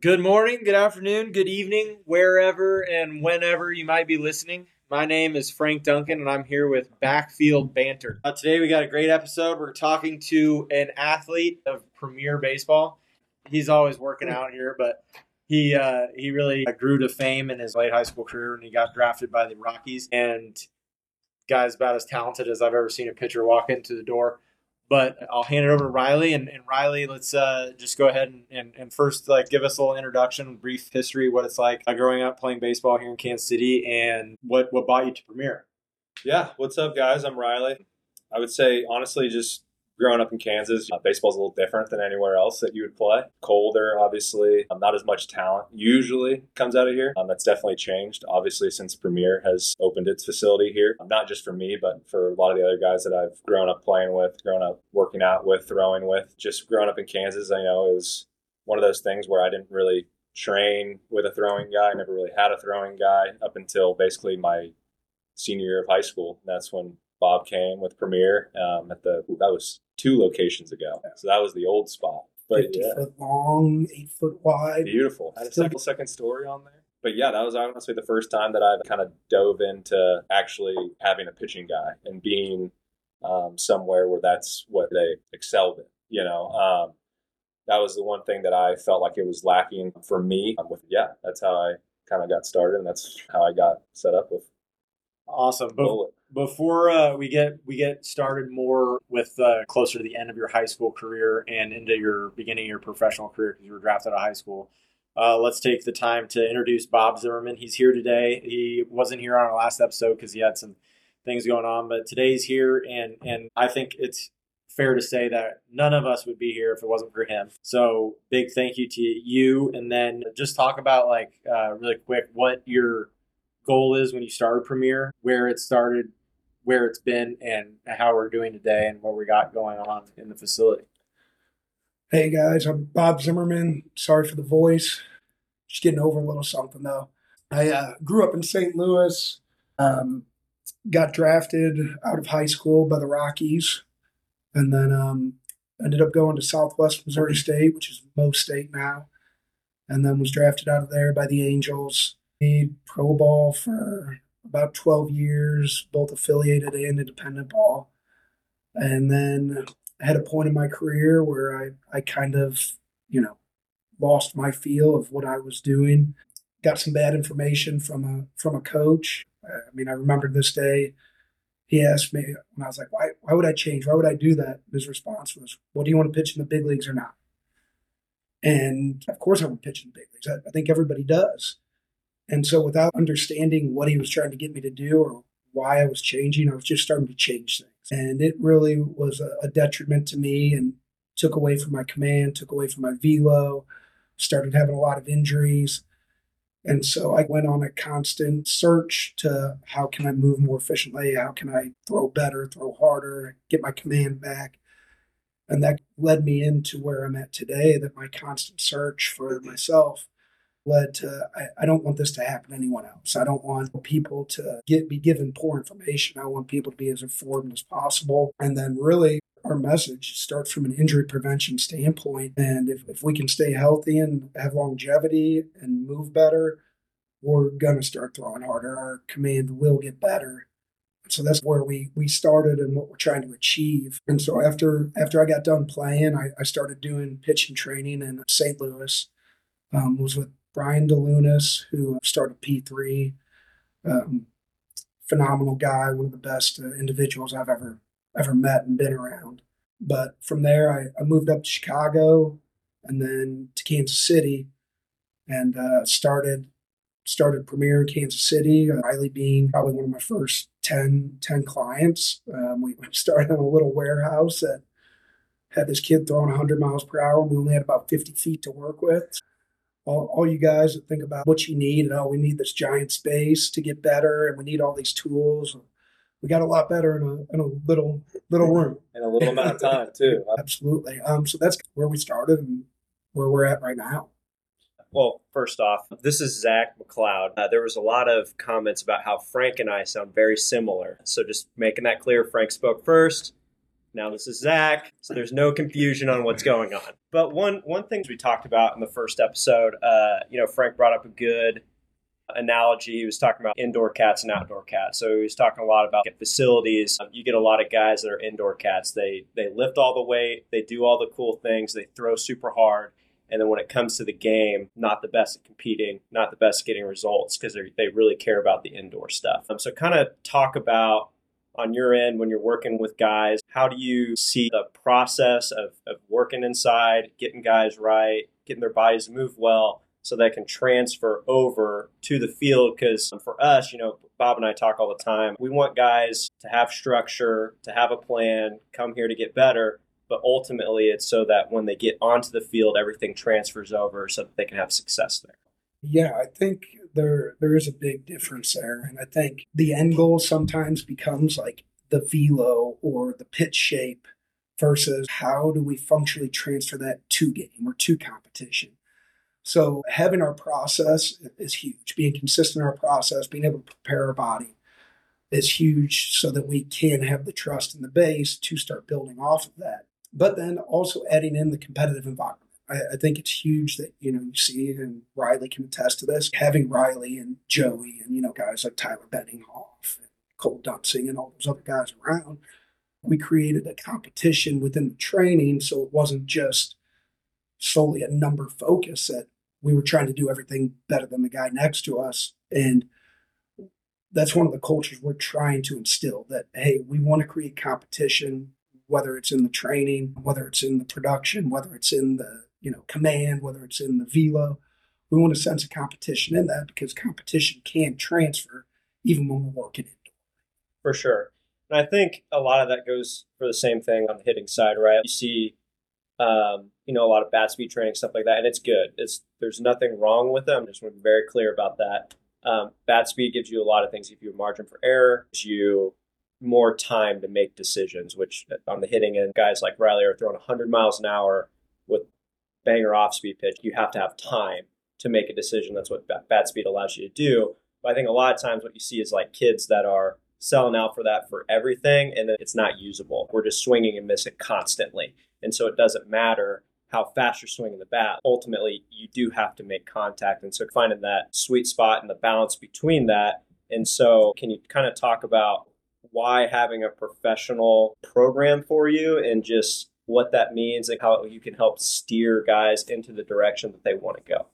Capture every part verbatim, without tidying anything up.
Good morning, good afternoon, good evening, wherever and whenever you might be listening. My name is Frank Duncan, and I'm here with Backfield Banter. Uh, today we got a great episode. We're talking to an athlete of Premier Baseball. He's always working out here, but he uh, he really grew to fame in his late high school career, and he got drafted by the Rockies. And guy's about as talented as I've ever seen a pitcher walk into the door. But I'll hand it over to Riley. And, and Riley, let's uh, just go ahead and, and, and first like give us a little introduction, brief history, what it's like uh, growing up playing baseball here in Kansas City, and what, what brought you to Premier. Yeah, what's up, guys? I'm Riley. I would say, honestly, just growing up in Kansas, uh, baseball's a little different than anywhere else that you would play. Colder, obviously, um, not as much talent usually comes out of here. Um, that's definitely changed, obviously, since Premier has opened its facility here. Um, not just for me, but for a lot of the other guys that I've grown up playing with, grown up working out with, throwing with. Just growing up in Kansas, I know it was one of those things where I didn't really train with a throwing guy. I never really had a throwing guy up until basically my senior year of high school. That's when Bob came with Premier um, at the, that was two locations ago. So that was the old spot. But fifty yeah, foot long, eight foot wide. Beautiful. Had a second, second story on there. But yeah, that was honestly the first time that I've kind of dove into actually having a pitching guy and being um, somewhere where that's what they excelled in. You know, um, that was the one thing that I felt like it was lacking for me. Um, with yeah, that's how I kind of got started, and that's how I got set up with. Awesome. Be- before uh, we get we get started more with uh, closer to the end of your high school career and into your beginning of your professional career because you were drafted out of high school, uh, let's take the time to introduce Bob Zimmerman. He's here today. He wasn't here on our last episode because he had some things going on, but today he's here, and and I think it's fair to say that none of us would be here if it wasn't for him. So big thank you to you, and then just talk about like uh, really quick what your goal is when you started Premier, where it started, where it's been, and how we're doing today and what we got going on in the facility. Hey guys, I'm Bob Zimmerman. Sorry for the voice. Just getting over a little something though. I uh, grew up in Saint Louis, um, got drafted out of high school by the Rockies, and then um, ended up going to Southwest Missouri State, which is Mo State now, and then was drafted out of there by the Angels. Played pro ball for about twelve years, both affiliated and independent ball. And then I had a point in my career where I, I kind of, you know, lost my feel of what I was doing. Got some bad information from a from a coach. I mean, I remember this day, he asked me, when I was like, why, why would I change? Why would I do that? His response was, well, do you want to pitch in the big leagues or not? And of course I want to pitch in the big leagues. I, I think everybody does. And so without understanding what he was trying to get me to do or why I was changing, I was just starting to change things. And it really was a, a detriment to me and took away from my command, took away from my velo, started having a lot of injuries. And so I went on a constant search to how can I move more efficiently? How can I throw better, throw harder, get my command back? And that led me into where I'm at today, that my constant search for myself led to, I, I don't want this to happen to anyone else. I don't want people to get be given poor information. I want people to be as informed as possible. And then really our message starts from an injury prevention standpoint. And if, if we can stay healthy and have longevity and move better, we're going to start throwing harder. Our command will get better. So that's where we we started and what we're trying to achieve. And so after after I got done playing, I, I started doing pitching training in Saint Louis. Um, was with Brian DeLunas, who started P three. Um, phenomenal guy, one of the best uh, individuals I've ever ever met and been around. But from there, I, I moved up to Chicago and then to Kansas City and uh, started started Premier in Kansas City, uh, Riley being probably one of my first ten, ten clients. Um, we started in a little warehouse that had this kid throwing one hundred miles per hour. We only had about fifty feet to work with. All, all you guys that think about what you need and oh, we need this giant space to get better and we need all these tools. We got a lot better in a, in a little little room. In a little amount of time, too. Absolutely. Um, so that's where we started and where we're at right now. Well, first off, this is Zach McLeod. Uh, there was a lot of comments about how Frank and I sound very similar. So just making that clear, Frank spoke first. Now this is Zach, so there's no confusion on what's going on. But one one thing we talked about in the first episode, uh, you know, Frank brought up a good analogy. He was talking about indoor cats and outdoor cats. So he was talking a lot about facilities. Um, you get a lot of guys that are indoor cats. They they lift all the weight, they do all the cool things, they throw super hard. And then when it comes to the game, not the best at competing, not the best at getting results because they really care about the indoor stuff. Um, so kind of talk about on your end when you're working with guys, how do you see the process of, of working inside, getting guys right, getting their bodies to move well so they can transfer over to the field? Because for us, you know, Bob and I talk all the time. We want guys to have structure, to have a plan, come here to get better. But ultimately, it's so that when they get onto the field, everything transfers over so that they can have success there. Yeah, I think there there is a big difference there. And I think the end goal sometimes becomes like the velo or the pitch shape versus how do we functionally transfer that to game or to competition. So having our process is huge. Being consistent in our process, being able to prepare our body is huge so that we can have the trust in the base to start building off of that. But then also adding in the competitive environment. I, I think it's huge that, you know, you see it, and Riley can attest to this, having Riley and Joey and, you know, guys like Tyler Benninghoff and Cole Dunsing and all those other guys around. We created a competition within the training, so it wasn't just solely a number focus that we were trying to do everything better than the guy next to us. And that's one of the cultures we're trying to instill, that, hey, we want to create competition, whether it's in the training, whether it's in the production, whether it's in the, you know, command, whether it's in the velo. We want a sense of competition in that because competition can transfer even when we're working indoor. For sure. And I think a lot of that goes for the same thing on the hitting side, right? You see, um, you know, a lot of bat speed training, stuff like that, and it's good. It's There's nothing wrong with them. I just want to be very clear about that. Um, bat speed gives you a lot of things. Gives you a margin for error, gives you more time to make decisions, which on the hitting end, guys like Riley are throwing one hundred miles an hour with banger off-speed pitch. You have to have time to make a decision. That's what bat speed allows you to do. But I think a lot of times what you see is like kids that are selling out for that for everything, and then it's not usable. We're just swinging and missing constantly. And so it doesn't matter how fast you're swinging the bat. Ultimately, you do have to make contact. And so finding that sweet spot and the balance between that. And so can you kind of talk about why having a professional program for you and just what that means and how you can help steer guys into the direction that they want to go?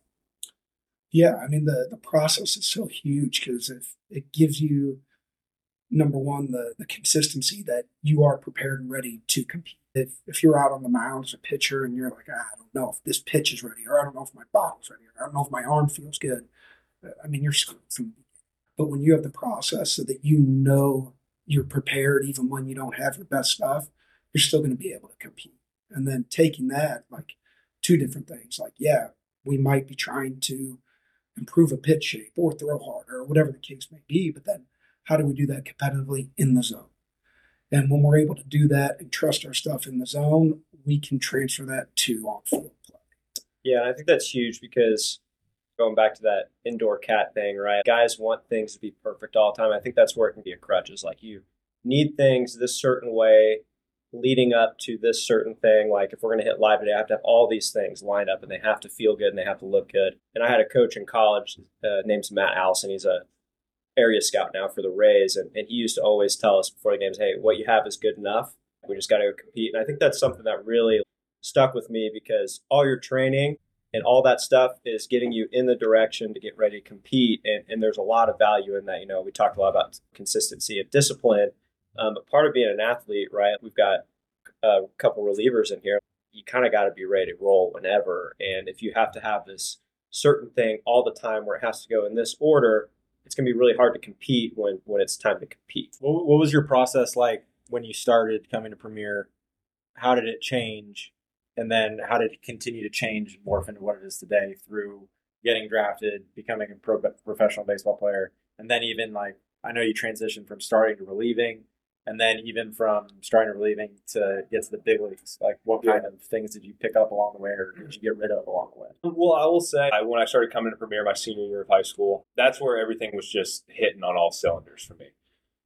Yeah, I mean, the, the process is so huge because if it gives you, number one, the, the consistency that you are prepared and ready to compete. If if you're out on the mound as a pitcher and you're like, ah, I don't know if this pitch is ready, or I don't know if my body's ready, or I don't know if my arm feels good, I mean, you're screwed from the beginning. But when you have the process so that you know you're prepared even when you don't have your best stuff, you're still going to be able to compete. And then taking that, like two different things, like, yeah, we might be trying to improve a pitch shape or throw harder or whatever the case may be, but then how do we do that competitively in the zone? And when we're able to do that and trust our stuff in the zone, we can transfer that to on-field play. Yeah, and I think that's huge because going back to that indoor cat thing, right? Guys want things to be perfect all the time. I think that's where it can be a crutch. Is like you need things this certain way leading up to this certain thing. Like if we're going to hit live today, I have to have all these things lined up and they have to feel good and they have to look good. And I had a coach in college uh, named Matt Allison. He's a area scout now for the Rays. And, and he used to always tell us before the games, hey, what you have is good enough. We just got to go compete. And I think that's something that really stuck with me because all your training and all that stuff is getting you in the direction to get ready to compete. And, and there's a lot of value in that. You know, we talked a lot about consistency and discipline. Um, but part of being an athlete, right, we've got a couple relievers in here. You kind of got to be ready to roll whenever. And if you have to have this certain thing all the time where it has to go in this order, it's going to be really hard to compete when, when it's time to compete. What, what was your process like when you started coming to Premier? How did it change? And then how did it continue to change and morph into what it is today through getting drafted, becoming a pro, professional baseball player, and then even like, I know you transitioned from starting to relieving, and then even from starting to relieving to get to the big leagues. Like what kind of things did you pick up along the way or did you get rid of along the way? Well, I will say I, when I started coming to Premier my senior year of high school, that's where everything was just hitting on all cylinders for me.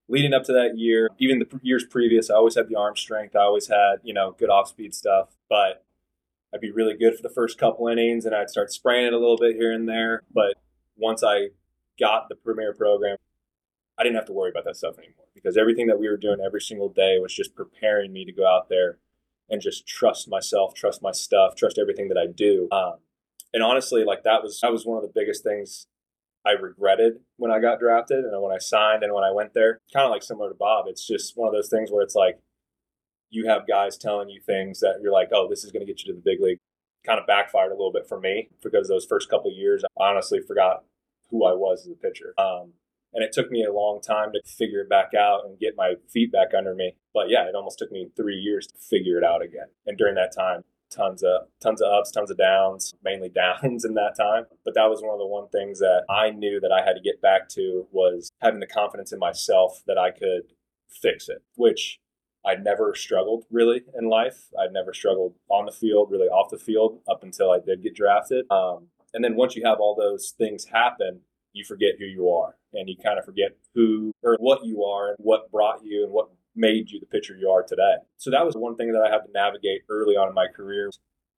leading up to that year, even the years previous, I always had the arm strength. I always had, you know, good off-speed stuff. But I'd be really good for the first couple innings, and I'd start spraying it a little bit here and there. But once I got the Premier program, I didn't have to worry about that stuff anymore, because everything that we were doing every single day was just preparing me to go out there and just trust myself, trust my stuff, trust everything that I do. Um, and honestly, like that was that was one of the biggest things I regretted when I got drafted and when I signed and when I went there. Kind of like similar to Bob. It's just one of those things where it's like you have guys telling you things that you're like, oh, this is going to get you to the big league. Kind of backfired a little bit for me, because those first couple of years, I honestly forgot who I was as a pitcher. Um, and it took me a long time to figure it back out and get my feet back under me. But yeah, it almost took me three years to figure it out again. And during that time, tons of tons of ups, tons of downs, mainly downs in that time. But that was one of the one things that I knew that I had to get back to, was having the confidence in myself that I could fix it, which I'd never struggled really in life. I'd never struggled on the field, really off the field, up until I did get drafted. Um, and then once you have all those things happen, you forget who you are, and you kind of forget who or what you are and what brought you and what made you the pitcher you are today. So that was one thing that I had to navigate early on in my career.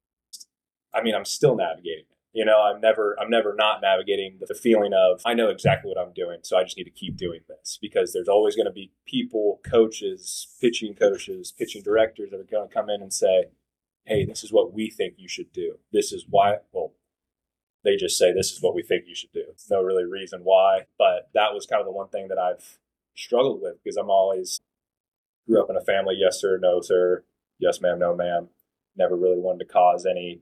I mean, I'm still navigating it. You know, I'm never, I'm never not navigating the feeling of, I know exactly what I'm doing, so I just need to keep doing this, because there's always going to be people, coaches, pitching coaches, pitching directors that are going to come in and say, hey, this is what we think you should do. This is why, well, they just say, this is what we think you should do. No really reason why, but that was kind of the one thing that I've struggled with, because I'm always grew up in a family, yes sir, no sir, yes ma'am, no ma'am. Never really wanted to cause any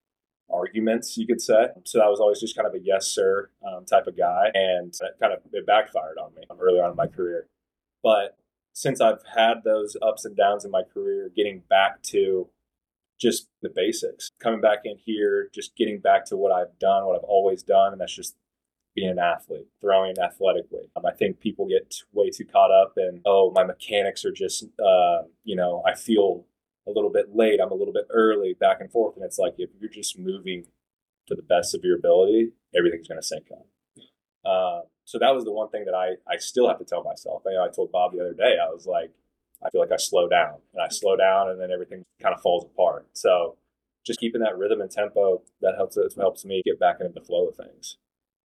arguments, you could say. So that was always just kind of a yes sir um, type of guy, and it kind of it backfired on me early on in my career. But since I've had those ups and downs in my career, getting back to just the basics, coming back in here, just getting back to what I've done, what I've always done, and that's just being an athlete, throwing athletically. Um, I think people get way too caught up in, oh, my mechanics are just, uh, you know, I feel a little bit late, I'm a little bit early, back and forth. And it's like, if you're just moving to the best of your ability, everything's going to sync up. Uh, so that was the one thing that I, I still have to tell myself. You know, I told Bob the other day, I was like, I feel like I slow down, and I slow down, and then everything kind of falls apart. So just keeping that rhythm and tempo, that helps, it helps me get back into the flow of things.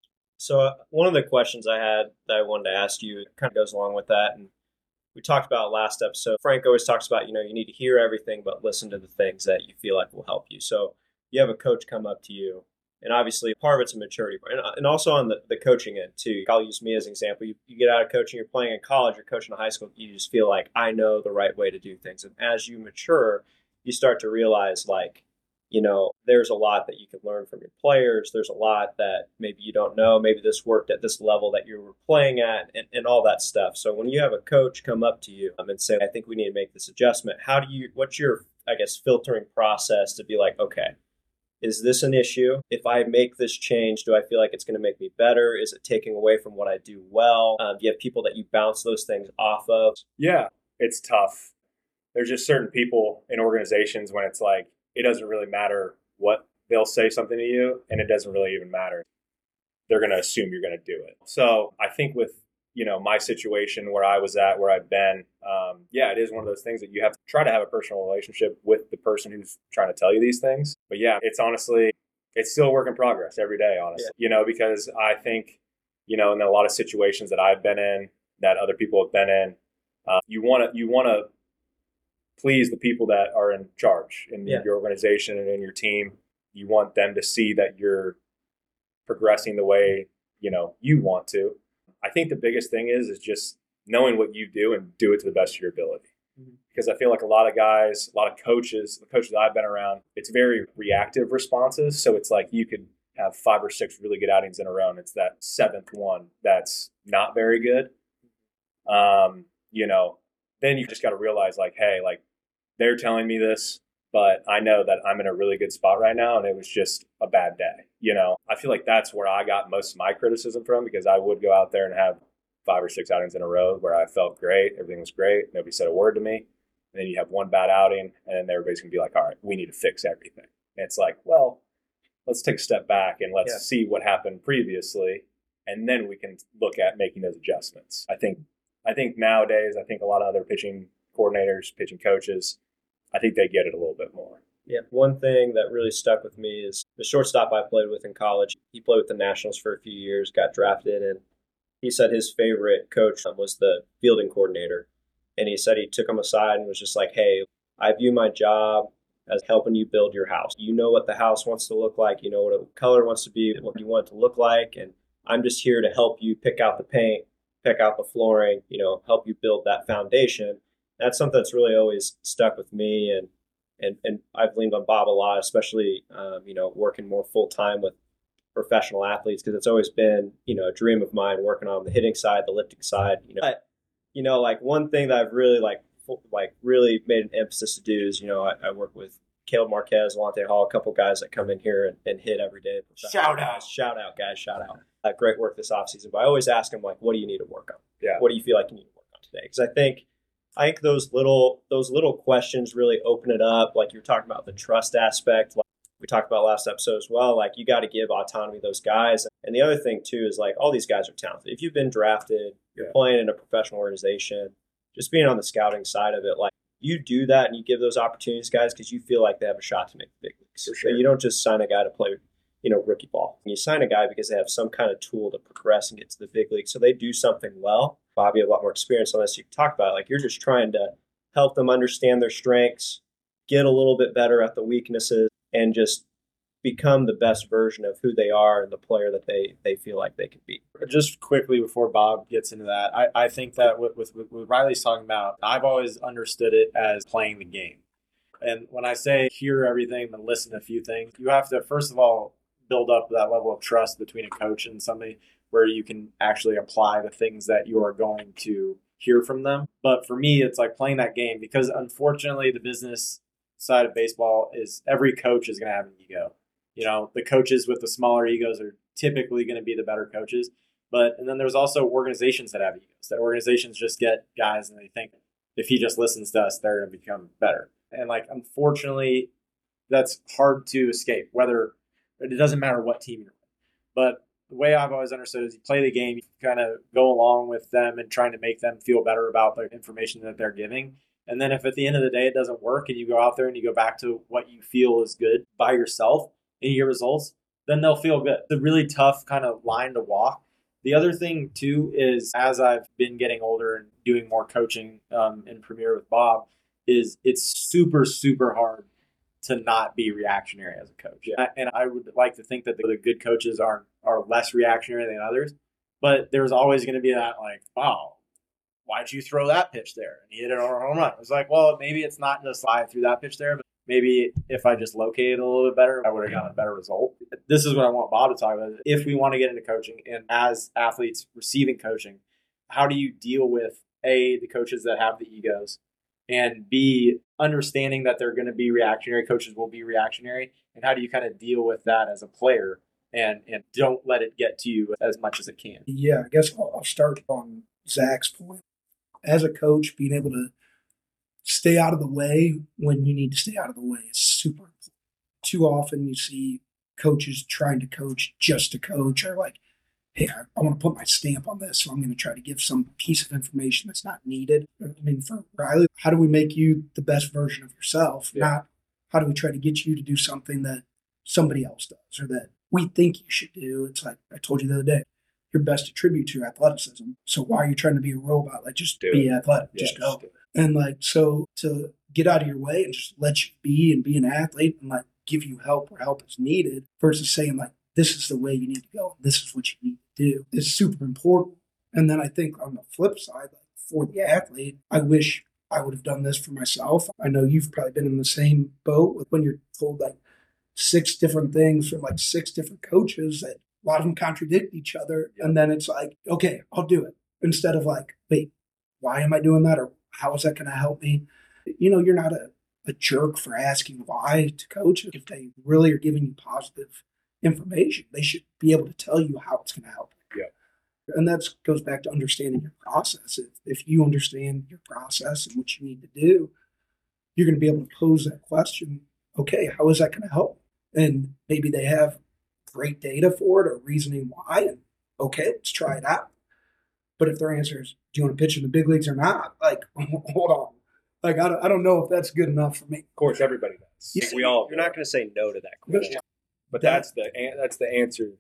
So uh, one of the questions I had that I wanted to ask you kind of goes along with that. And we talked about last episode. Frank always talks about, you know, you need to hear everything, but listen to the things that you feel like will help you. So you have a coach come up to you, and obviously part of it's a maturity. And, and also on the, the coaching end too. I'll use me as an example. You, you get out of coaching, you're playing in college, you're coaching in high school, you just feel like, I know the right way to do things. And as you mature, you start to realize, like, you know, there's a lot that you can learn from your players. There's a lot that maybe you don't know. Maybe this worked at this level that you were playing at, and, and all that stuff. So when you have a coach come up to you and say, I think we need to make this adjustment, how do you, what's your, I guess, filtering process to be like, okay, is this an issue? If I make this change, do I feel like it's going to make me better? Is it taking away from what I do well? Um, do you have people that you bounce those things off of? Yeah, it's tough. There's just certain people in organizations when it's like, it doesn't really matter what they'll say something to you, and it doesn't really even matter. They're going to assume you're going to do it. So I think with, you know, my situation where I was at, where I've been, um, yeah, it is one of those things that you have to try to have a personal relationship with the person who's trying to tell you these things. But yeah, it's honestly, it's still a work in progress every day, honestly, yeah. You know, because I think, you know, in a lot of situations that I've been in, that other people have been in, uh, you want to, you want to, please the people that are in charge in yeah. your organization and in your team. You want them to see that you're progressing the way, you know, you want to. I think the biggest thing is, is just knowing what you do and do it to the best of your ability. Mm-hmm. Because I feel like a lot of guys, a lot of coaches, the coaches I've been around, it's very reactive responses. So it's like you could have five or six really good outings in a row, and it's that seventh one that's not very good. Um, you know, then you just got to realize, like, hey, like, they're telling me this, but I know that I'm in a really good spot right now, and it was just a bad day. You know, I feel like that's where I got most of my criticism from, because I would go out there and have five or six outings in a row where I felt great. Everything was great. Nobody said a word to me. And then you have one bad outing, and then everybody's going to be like, all right, we need to fix everything. And it's like, well, let's take a step back and let's yeah. see what happened previously, and then we can look at making those adjustments. I think I think nowadays, I think a lot of other pitching coordinators, pitching coaches, I think they get it a little bit more. Yeah, one thing that really stuck with me is the shortstop I played with in college. He played with the Nationals for a few years, got drafted, and he said his favorite coach was the fielding coordinator. And he said he took him aside and was just like, hey, I view my job as helping you build your house. You know what the house wants to look like. You know what a color wants to be, what you want it to look like. And I'm just here to help you pick out the paint, pick out the flooring, you know, help you build that foundation. That's something that's really always stuck with me. And and, and I've leaned on Bob a lot, especially, um, you know, working more full time with professional athletes, because it's always been, you know, a dream of mine working on the hitting side, the lifting side, you know. But, you know, like one thing that I've really like, like really made an emphasis to do is, you know, I, I work with Caleb Marquez, Alante Hall, a couple guys that come in here and, and hit every day. Shout out. Shout out, guys. Shout out. Uh, great work this offseason. But I always ask them, like, what do you need to work on? Yeah. What do you feel like you need to work on today? Because I think I think those little those little questions really open it up. Like you're talking about the trust aspect. Like we talked about last episode as well. Like you got to give autonomy to those guys. And the other thing, too, is like all these guys are talented. If you've been drafted, you're yeah. playing in a professional organization, just being on the scouting side of it, like you do that and you give those opportunities, guys, because you feel like they have a shot to make the big leagues. For sure. So you don't just sign a guy to play, you know, rookie ball. You sign a guy because they have some kind of tool to progress and get to the big league. So they do something well. Bobby, you have a lot more experience on this. You can talk about it. Like you're just trying to help them understand their strengths, get a little bit better at the weaknesses, and just become the best version of who they are and the player that they, they feel like they can be. Just quickly before Bob gets into that, I, I think that with, with, with Riley's talking about, I've always understood it as playing the game. And when I say hear everything and listen to a few things, you have to, first of all, build up that level of trust between a coach and somebody where you can actually apply the things that you are going to hear from them. But for me, it's like playing that game, because unfortunately the business side of baseball is every coach is going to have an ego. You know, the coaches with the smaller egos are typically going to be the better coaches. But, and then there's also organizations that have egos, that organizations just get guys and they think if he just listens to us, they're going to become better. And like, unfortunately, that's hard to escape, whether it doesn't matter what team you're with. But the way I've always understood is you play the game, you kind of go along with them and trying to make them feel better about the information that they're giving. And then if at the end of the day it doesn't work and you go out there and you go back to what you feel is good by yourself and your results, then they'll feel good. It's a really tough kind of line to walk. The other thing, too, is as I've been getting older and doing more coaching um, in Premier with Bob, is it's super, super hard to not be reactionary as a coach. Yeah. And I would like to think that the good coaches are are less reactionary than others. But there's always going to be that, like, wow, why'd you throw that pitch there? And he hit it on a home run. It's like, well, maybe it's not just I threw that pitch there, but maybe if I just located a little bit better, I would have gotten a better result. This is what I want Bob to talk about. If we want to get into coaching and as athletes receiving coaching, how do you deal with, A, the coaches that have the egos, and B, understanding that they're going to be reactionary, coaches will be reactionary, and how do you kind of deal with that as a player and, and don't let it get to you as much as it can? Yeah, I guess I'll, I'll start on Zach's point. As a coach, being able to stay out of the way when you need to stay out of the way is super important. Too often you see coaches trying to coach just to coach, or like, hey, I, I want to put my stamp on this, so I'm going to try to give some piece of information that's not needed. I mean, for Riley, how do we make you the best version of yourself? Yeah. Not how do we try to get you to do something that somebody else does or that we think you should do. It's like I told you the other day, you're best attribute to your athleticism. So why are you trying to be a robot? Like, just do be it. athletic. Yeah, just go. Just and like, so to get out of your way and just let you be and be an athlete and like give you help where help is needed versus saying like, this is the way you need to go. This is what you need to do. It's super important. And then I think on the flip side, like for the athlete, I wish I would have done this for myself. I know you've probably been in the same boat with when you're told like six different things from like six different coaches that a lot of them contradict each other. And then it's like, okay, I'll do it. Instead of like, wait, why am I doing that? Or how is that going to help me? You know, you're not a, a jerk for asking why to coach. If they really are giving you positive information, they should be able to tell you how it's going to help. Yeah. And that goes back to understanding your process. If, if you understand your process and what you need to do, you're going to be able to pose that question. Okay, how is that going to help? And maybe they have great data for it or reasoning why. And okay, let's try it out. But if their answer is, do you want to pitch in the big leagues or not? Like, hold on. Like, I don't, I don't know if that's good enough for me. Of course, everybody does. Yeah. We all. You're not going to say no to that question. But that's the an- that's the answer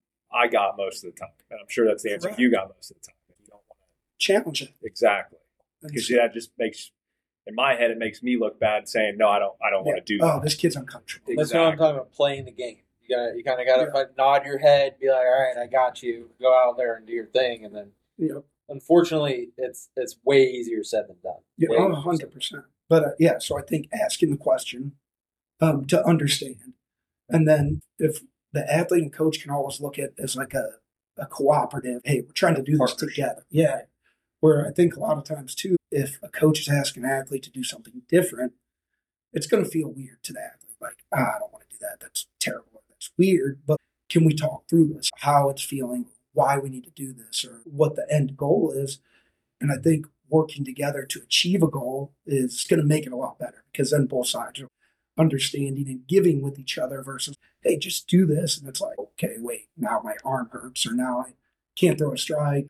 I got most of the time, and I'm sure that's the answer Right. you got most of the time. You don't want Challenge it. to exactly And because so- that just makes in my head it makes me look bad saying no, I don't I don't yeah. want to do Oh, that. this kid's uncomfortable. That's what I'm talking about, playing the game. You got you kind of got to Yeah. nod your head, be like, all right, I got you. Go out there and do your thing. And then, Yeah, unfortunately, it's it's way easier said than done. yeah, Way one easier said hundred than percent. But uh, yeah, so I think asking the question um, to understand, and then if the athlete and coach can always look at it as like a, a cooperative. Hey, we're trying to do this Partnership. together. Yeah. Where I think a lot of times too, if a coach is asking an athlete to do something different, it's going to feel weird to the athlete. Like, ah, I don't want to do that. That's terrible. That's weird. But can we talk through this? How it's feeling, why we need to do this, or what the end goal is? And I think working together to achieve a goal is going to make it a lot better because then both sides are understanding and giving with each other versus, hey, just do this. And it's like, okay, wait, now my arm hurts or now I can't throw a strike.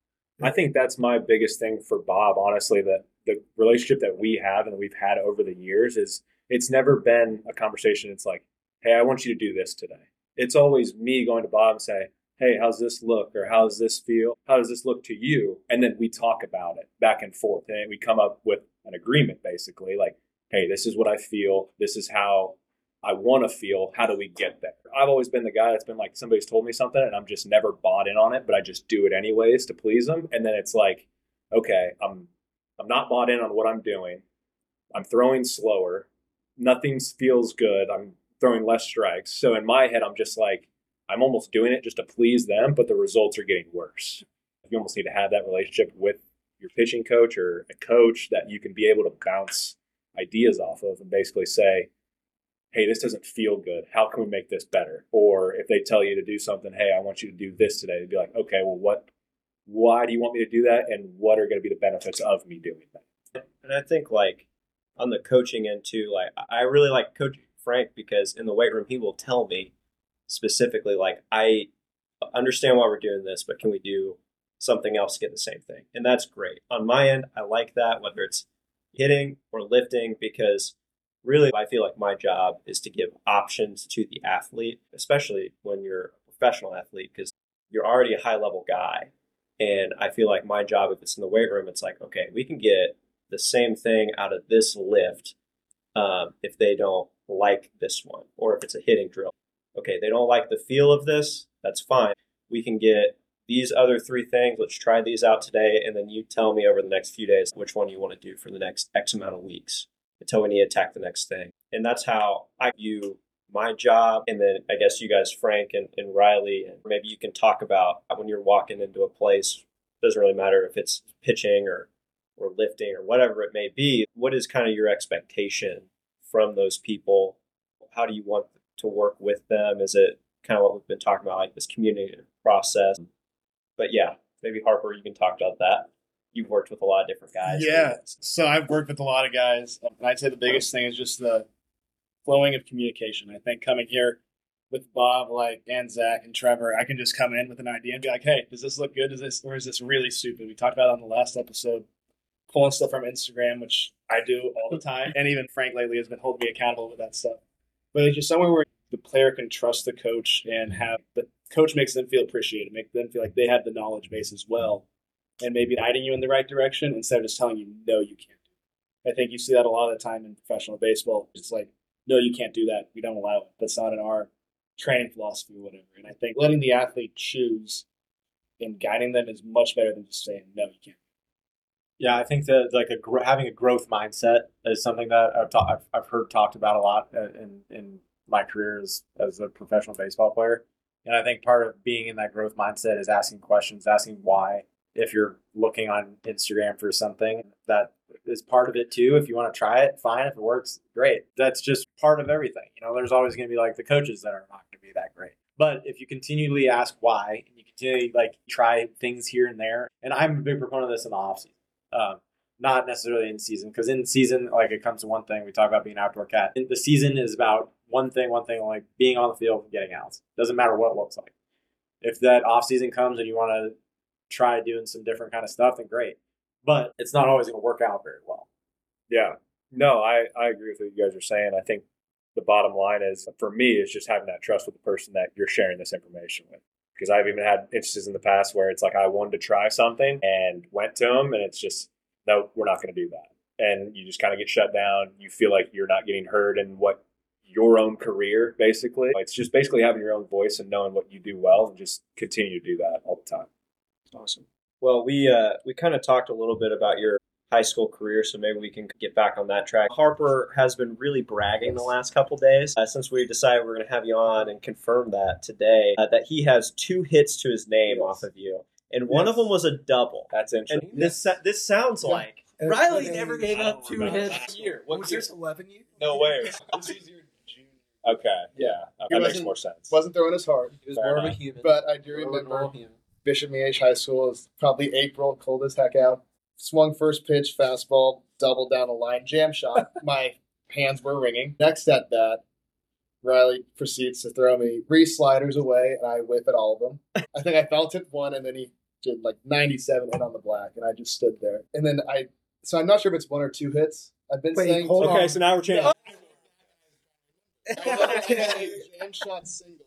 I think that's my biggest thing for Bob, honestly, that the relationship that we have and that we've had over the years is it's never been a conversation. It's like, hey, I want you to do this today. It's always me going to Bob and say, hey, how's this look? Or how does this feel? How does this look to you? And then we talk about it back and forth. And we come up with an agreement, basically, like, hey, this is what I feel. This is how I want to feel. How do we get there? I've always been the guy that's been like, somebody's told me something and I'm just never bought in on it, but I just do it anyways to please them. And then it's like, okay, I'm I'm not bought in on what I'm doing. I'm throwing slower. Nothing feels good. I'm throwing less strikes. So in my head, I'm just like, I'm almost doing it just to please them, but the results are getting worse. You almost need to have that relationship with your pitching coach or a coach that you can be able to bounce ideas off of and basically say, hey, this doesn't feel good. How can we make this better? Or if they tell you to do something, hey, I want you to do this today, to be like, okay, well, what, why do you want me to do that? And what are going to be the benefits of me doing that? And I think like on the coaching end too, like I really like Coach Frank because in the weight room, he will tell me specifically, like, I understand why we're doing this, but can we do something else to get the same thing? And that's great. On my end, I like that, whether it's hitting or lifting, because really I feel like my job is to give options to the athlete, especially when you're a professional athlete, because you're already a high level guy. And I feel like my job, if it's in the weight room, it's like, okay, we can get the same thing out of this lift um, if they don't like this one, or if it's a hitting drill. Okay, they don't like the feel of this, that's fine. We can get these other three things. Let's try these out today. And then you tell me over the next few days which one you want to do for the next X amount of weeks until we need to attack the next thing. And that's how I view my job. And then I guess you guys, Frank and, and Riley, and maybe you can talk about when you're walking into a place, doesn't really matter if it's pitching or, or lifting or whatever it may be. What is kind of your expectation from those people? How do you want to work with them? Is it kind of what we've been talking about, like this communicative process? But yeah, maybe Harper, you can talk about that. You've worked with a lot of different guys. Yeah, so I've worked with a lot of guys, and I'd say the biggest thing is just the flowing of communication. I think coming here with Bob, like, and Zach and Trevor, I can just come in with an idea and be like, hey, does this look good? Does this, or is this really stupid? We talked about it on the last episode, pulling stuff from Instagram, which I do all the time, and even Frank lately has been holding me accountable with that stuff. But it's just somewhere where the player can trust the coach and have the coach makes them feel appreciated, make them feel like they have the knowledge base as well, and maybe guiding you in the right direction instead of just telling you, no, you can't do it. I think you see that a lot of the time in professional baseball. It's like, no, you can't do that. We don't allow it. That's not in our training philosophy or whatever. And I think letting the athlete choose and guiding them is much better than just saying, no, you can't. Yeah, I think that like a gr- having a growth mindset is something that I've, ta- I've I've heard talked about a lot in in my career as as a professional baseball player. And I think part of being in that growth mindset is asking questions, asking why. If you're looking on Instagram for something, that is part of it too. If you want to try it, fine. If it works, great. That's just part of everything. You know, there's always going to be like the coaches that are not going to be that great. But if you continually ask why, and you continually like try things here and there, and I'm a big proponent of this in the offseason. Um, not necessarily in season, because in season, like it comes to one thing. We talk about being an outdoor cat. The season is about one thing, one thing, like being on the field and getting outs. Doesn't matter what it looks like. If that off season comes and you want to try doing some different kind of stuff, then great. But it's not always going to work out very well. Yeah. No, I, I agree with what you guys are saying. I think the bottom line is, for me, is just having that trust with the person that you're sharing this information with. Because I've even had instances in the past where it's like I wanted to try something and went to them, and it's just, no, we're not going to do that. And you just kind of get shut down. You feel like you're not getting heard in what your own career, basically. It's just basically having your own voice and knowing what you do well and just continue to do that all the time. Awesome. Well, we uh, we kind of talked a little bit about your high school career, so maybe we can get back on that track. Harper has been really bragging the last couple days uh, since we decided we're going to have you on and confirm that today, uh, that he has two hits to his name yes. off of you. And one yes. of them was a double. That's interesting. And this, this sounds yeah. like And Riley and never gave up two hits. Year. What What was year? this, eleven years? No way. Okay, yeah, that makes more sense. Wasn't throwing as hard, He was Fair more of a enough. human. but I do More of a remember normal human. Bishop M H High School is probably April, cold as heck out. Swung first pitch, fastball, double down the line, jam shot. My hands were ringing. Next at bat, Riley proceeds to throw me three sliders away, and I whip at all of them. I think I felt it one, and then he did like ninety-seven hit on the black, and I just stood there. And then I, so I'm not sure if it's one or two hits. I've been Wait, saying. hold Okay, on. so now we're changing. Jam shot single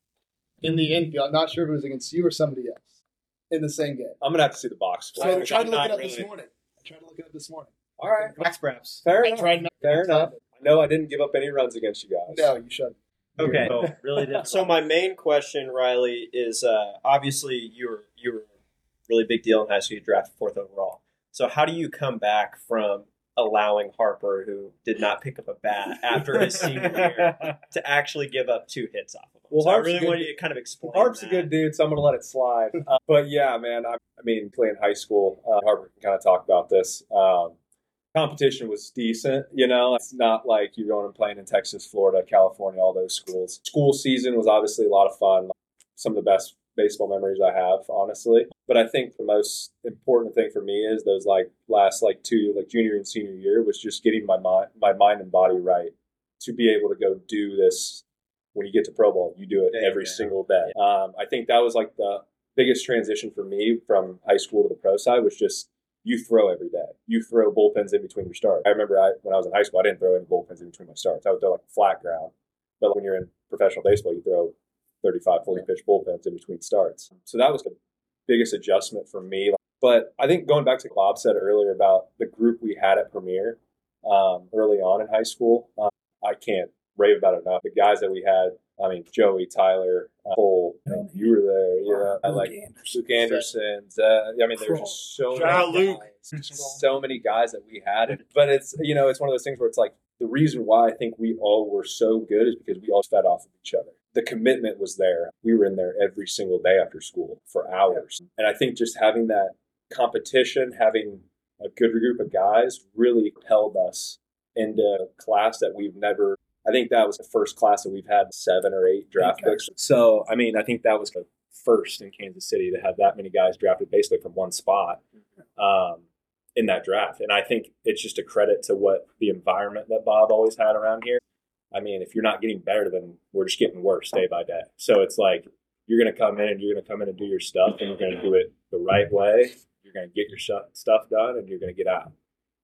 in the infield. I'm not sure if it was against you or somebody else in the same game. I'm gonna have to see the box score. So I tried to look Not it up really. this morning. I tried to look it up this morning. All right, Max Preps. fair I enough. tried not Fair enough. I know I didn't give up any runs against you guys. No, you shouldn't. Okay. So really did. So my main question, Riley, is uh, obviously you were you were a really big deal in high school. You drafted fourth overall. So how do you come back from allowing Harper, who did not pick up a bat after his senior year, to actually give up two hits off of him? Well, So I Harp's really a good- want you to kind of explain. Harp's a that. good dude, so I'm going to let it slide. Uh, but yeah, man, I, I mean, playing high school, uh, Harper can kind of talk about this. Um, competition was decent, you know. It's not like you're going and playing in Texas, Florida, California, all those schools. School season was obviously a lot of fun. Some of the best baseball memories I have, honestly. But I think the most important thing for me is those like last like two, like junior and senior year, was just getting my mind, my mind and body right to be able to go do this. When you get to pro ball, you do it Yeah, every yeah. single day. Um, I think that was like the biggest transition for me from high school to the pro side was just you throw every day. You throw bullpens in between your starts. I remember I, when I was in high school, I didn't throw any bullpens in between my starts. I would throw like flat ground. But when you're in professional baseball, you throw thirty-five, forty pitch bullpens in between starts. So that was the biggest adjustment for me. But I think going back to what Bob said earlier about the group we had at Premier um, early on in high school, um, I can't rave about it enough. The guys that we had, I mean, Joey, Tyler, uh, Cole, and you were there, you know, I like Luke Anderson. Uh, I mean, there were just so Shout out many Luke. guys, so many guys that we had. But it's, you know, it's one of those things where it's like the reason why I think we all were so good is because we all fed off of each other. The commitment was there. We were in there every single day after school for hours. And I think just having that competition, having a good group of guys really propelled us into a class that we've never, I think that was the first class that we've had seven or eight draft picks. So, I mean, I think that was the first in Kansas City to have that many guys drafted basically from one spot um, in that draft. And I think it's just a credit to what the environment that Bob always had around here. I mean, if you're not getting better, then we're just getting worse day by day. So it's like you're going to come in and you're going to come in and do your stuff, and you're going to do it the right way. You're going to get your sh- stuff done, and you're going to get out.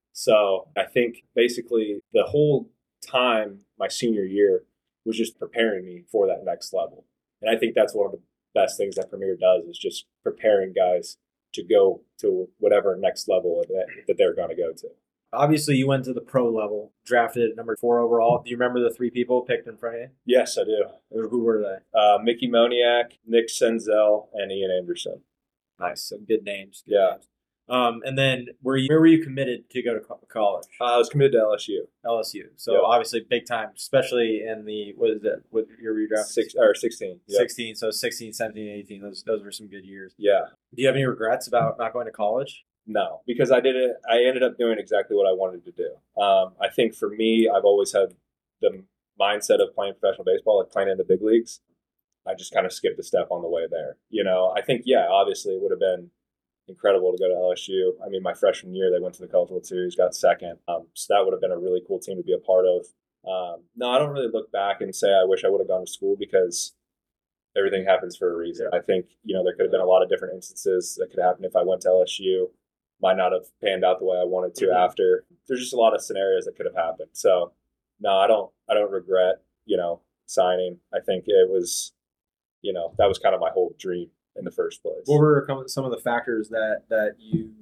So I think basically the whole time my senior year was just preparing me for that next level. And I think that's one of the best things that Premier does is just preparing guys to go to whatever next level that, that they're going to go to. Obviously, you went to the pro level, drafted at number four overall. Do you remember the three people picked in front of you? Yes, I do. Or who were they? Uh, Mickey Moniak, Nick Senzel, and Ian Anderson. Nice. So good names. Good Yeah. names. Um, and then were you, where were you committed to go to co- college? Uh, I was committed to L S U. L S U. So Yeah. obviously big time, especially in the, what is it? What year were you drafted? Six or sixteen. Yeah. sixteen. So sixteen, seventeen, eighteen. Those, those were some good years. Yeah. Do you have any regrets about not going to college? No, because I did it. I ended up doing exactly what I wanted to do. Um, I think for me, I've always had the mindset of playing professional baseball, like playing in the big leagues. I just kind of skipped a step on the way there. You know, I think, yeah, obviously it would have been incredible to go to L S U. I mean, my freshman year, they went to the College World Series, got second. Um, so that would have been a really cool team to be a part of. Um, no, I don't really look back and say I wish I would have gone to school because everything happens for a reason. I think, you know, there could have been a lot of different instances that could happen if I went to L S U. Might not have panned out the way I wanted to mm-hmm. after. There's just a lot of scenarios that could have happened. So no, I don't I don't regret, you know, signing. I think it was, you know, that was kind of my whole dream in the first place. What were some of the factors that that you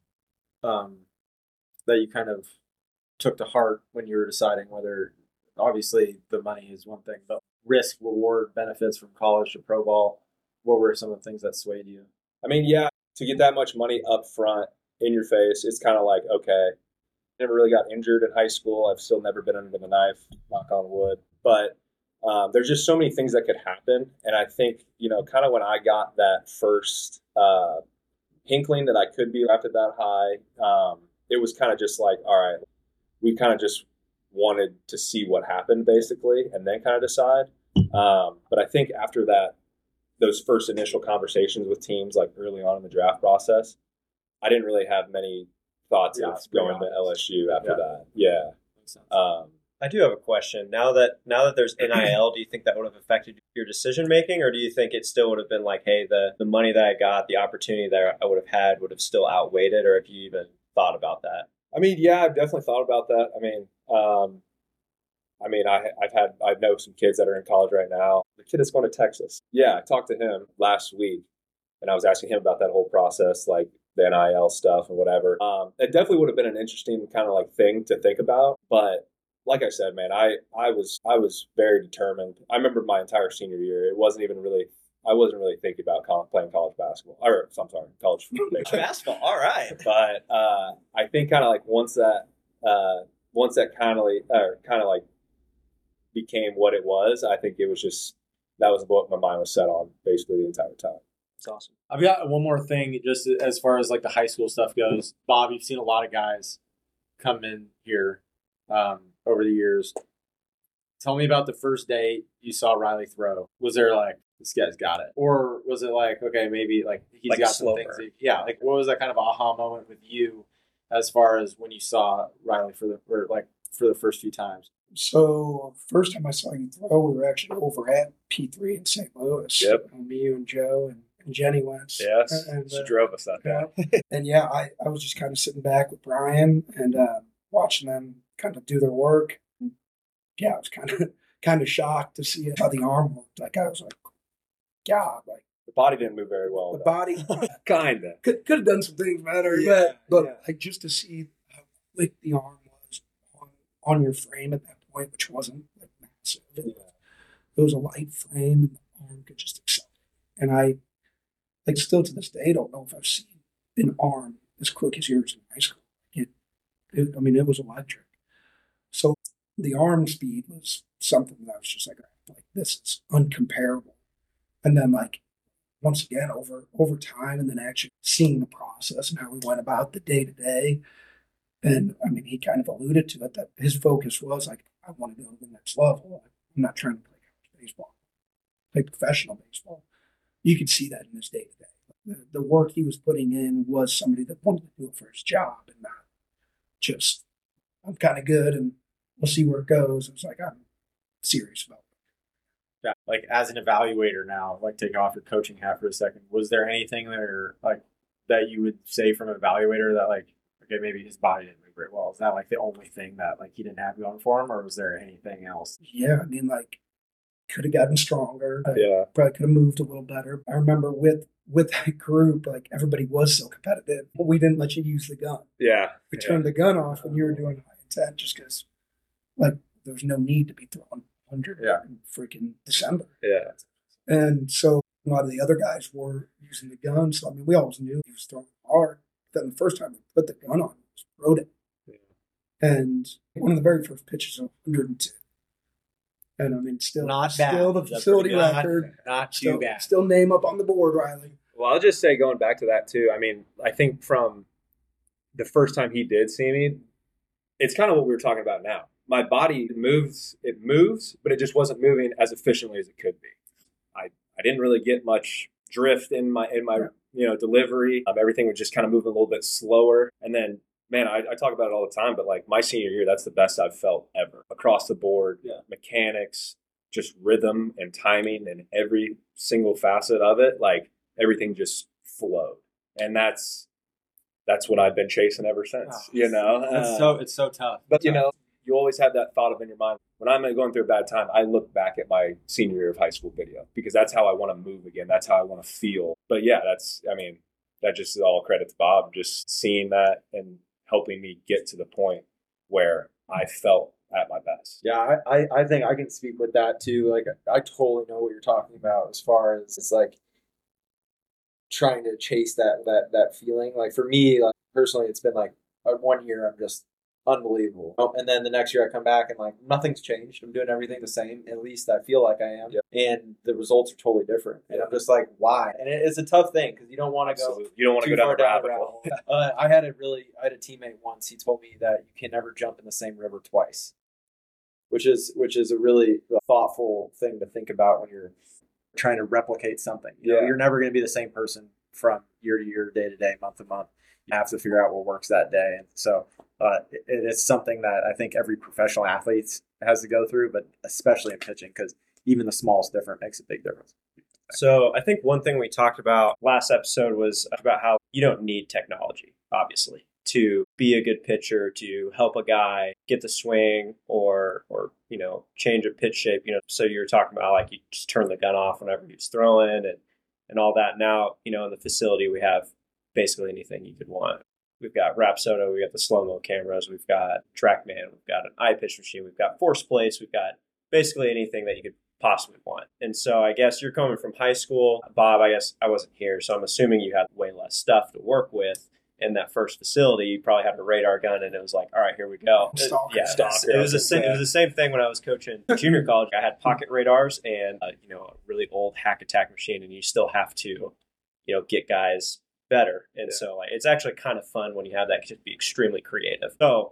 um that you kind of took to heart when you were deciding whether, obviously the money is one thing, but risk, reward, benefits from college to pro ball, what were some of the things that swayed you? I mean, yeah, to get that much money up front in your face, it's kind of like, okay, never really got injured in high school. I've still never been under the knife, knock on wood. But um, there's just so many things that could happen. And I think, you know, kind of when I got that first uh, inkling that I could be drafted that high, um, it was kind of just like, all right, we kind of just wanted to see what happened basically and then kind of decide. Um, but I think after that, those first initial conversations with teams like early on in the draft process, I didn't really have many thoughts yeah, of going to L S U after yeah. that. Yeah. Um, I do have a question. Now that now that there's N I L, do you think that would have affected your decision making, or do you think it still would have been like, hey, the, the money that I got, the opportunity that I would have had would have still outweighed it, or have you even thought about that? I mean, yeah, I've definitely thought about that. I mean, um, I mean, I, I've had, I know some kids that are in college right now. The kid is going to Texas. Yeah, I talked to him last week, and I was asking him about that whole process, like the N I L stuff and whatever. Um, it definitely would have been an interesting kind of like thing to think about. But like I said, man, I, I was, I was very determined. I remember my entire senior year. It wasn't even really, I wasn't really thinking about college, playing college basketball. Or, I'm sorry, college football. Basketball. All right. But uh, I think kind of like once that, uh, once that kind of like, or kind of like became what it was, I think it was just, that was what my mind was set on basically the entire time. It's awesome. I've got one more thing just as far as like the high school stuff goes. Bob, you've seen a lot of guys come in here um, over the years. Tell me about the first day you saw Riley throw. Was there like, this guy's got it? Or was it like, okay, maybe like he's like got some things. That, yeah, like what was that kind of aha moment with you as far as when you saw Riley for the, or like for the first few times? So first time I saw you throw, we were actually over at P three in Saint Louis. Yep. Me, you, and Joe, and, and Jenny went. Yes, and, she uh, drove us that day. Yeah. And yeah, I, I was just kind of sitting back with Brian and uh, watching them kind of do their work. And yeah, I was kind of kind of shocked to see how the arm worked. Like I was like, God, like the body didn't move very well. The though. body kind of could could have done some things better, yeah, but but yeah. like just to see how quick the arm was on, on your frame at that point, which wasn't like massive. It, yeah. it was a light frame, and the arm could just accelerate. And I, like, still to this day, don't know if I've seen an arm as quick as yours in high school. It, it, I mean, it was electric. So the arm speed was something that I was just like, like this is uncomparable. And then, like, once again, over over time, and then actually seeing the process and how we went about the day to day. And I mean, he kind of alluded to it that his focus was like, I want to go to the next level. I'm not trying to play college baseball, play professional baseball. You could see that in his day to day. The work he was putting in was somebody that wanted to do it for his job and not just, I'm kind of good and we'll see where it goes. It was like, I'm serious about it. Yeah, like as an evaluator now, like take off your coaching hat for a second. Was there anything there like that you would say from an evaluator that like, okay, maybe his body didn't move very well? Is that like the only thing that like he didn't have going for him, or was there anything else? Yeah, I mean, like could have gotten stronger. Yeah, probably could have moved a little better. I remember with with that group, like everybody was so competitive, but we didn't let you use the gun. Yeah, we yeah. turned the gun off when you were doing high intent, just because like there was no need to be throwing one hundred yeah. in freaking December. Yeah, and so a lot of the other guys were using the gun. So I mean, we always knew he was throwing hard. Then the first time we put the gun on, it was rode it. Yeah. And one of the very first pitches was one hundred two. And I mean, still, not bad. Still the facility record. Not, not too still, bad. Still name up on the board, Riley. Well, I'll just say going back to that too. I mean, I think from the first time he did see me, it's kind of what we were talking about now. My body moves, it moves, but it just wasn't moving as efficiently as it could be. I, I didn't really get much drift in my in my yeah. you know delivery. Um, everything was just kind of moving a little bit slower. And then, man, I, I talk about it all the time, but like my senior year, that's the best I've felt ever across the board. Yeah. Mechanics, just rhythm and timing and every single facet of it, like everything just flowed. And that's that's what I've been chasing ever since. Oh, you know, it's Uh, so it's so tough. but you know, you always have that thought of in your mind. When I'm going through a bad time, I look back at my senior year of high school video because that's how I want to move again. That's how I want to feel. But yeah, that's, I mean, that just is all credit to Bob, just seeing that and helping me get to the point where I felt at my best. Yeah, I, I, I think I can speak with that too. Like, I totally know what you're talking about as far as it's like trying to chase that that that feeling. Like for me, like personally, it's been like uh, one year I'm just unbelievable, oh, and then the next year I come back and like nothing's changed. I'm doing everything the same. At least I feel like I am, Yep. and the results are totally different. And I'm just like, why? And it, it's a tough thing because you don't want to go. Absolutely. You don't want to too go down far the down rabbit the hole. rabbit hole. uh, I had a really, I had a teammate once. He told me that you can never jump in the same river twice, which is which is a really thoughtful thing to think about when you're Trying to replicate something. You know, Yeah. you're never going to be the same person from year to year, day to day, month to month. You have to figure out what works that day. And so uh, it, it is something that I think every professional athlete has to go through, but especially in pitching, because even the smallest difference makes a big difference. So I think one thing we talked about last episode was about how you don't need technology, obviously, to be a good pitcher, to help a guy get the swing or, or you know, change a pitch shape. You know, so you're talking about like you just turn the gun off whenever he's throwing and, and all that. Now, you know, in the facility, we have basically anything you could want. We've got Rapsodo, we've got the slow-mo cameras, we've got TrackMan, we've got an iPitch machine, we've got force plates, we've got basically anything that you could possibly want. And so I guess you're coming from high school. Bob, I guess I wasn't here, so I'm assuming you had way less stuff to work with in that first facility. You probably had a radar gun and it was like, all right, here we go. Stalker. Yeah, Stalker. it was, the same, it was the same thing when I was coaching junior college. I had pocket radars and, uh, you know, a really old hack attack machine, and you still have to, you know, get guys better. And Yeah. so like, it's actually kind of fun when you have that to be extremely creative. So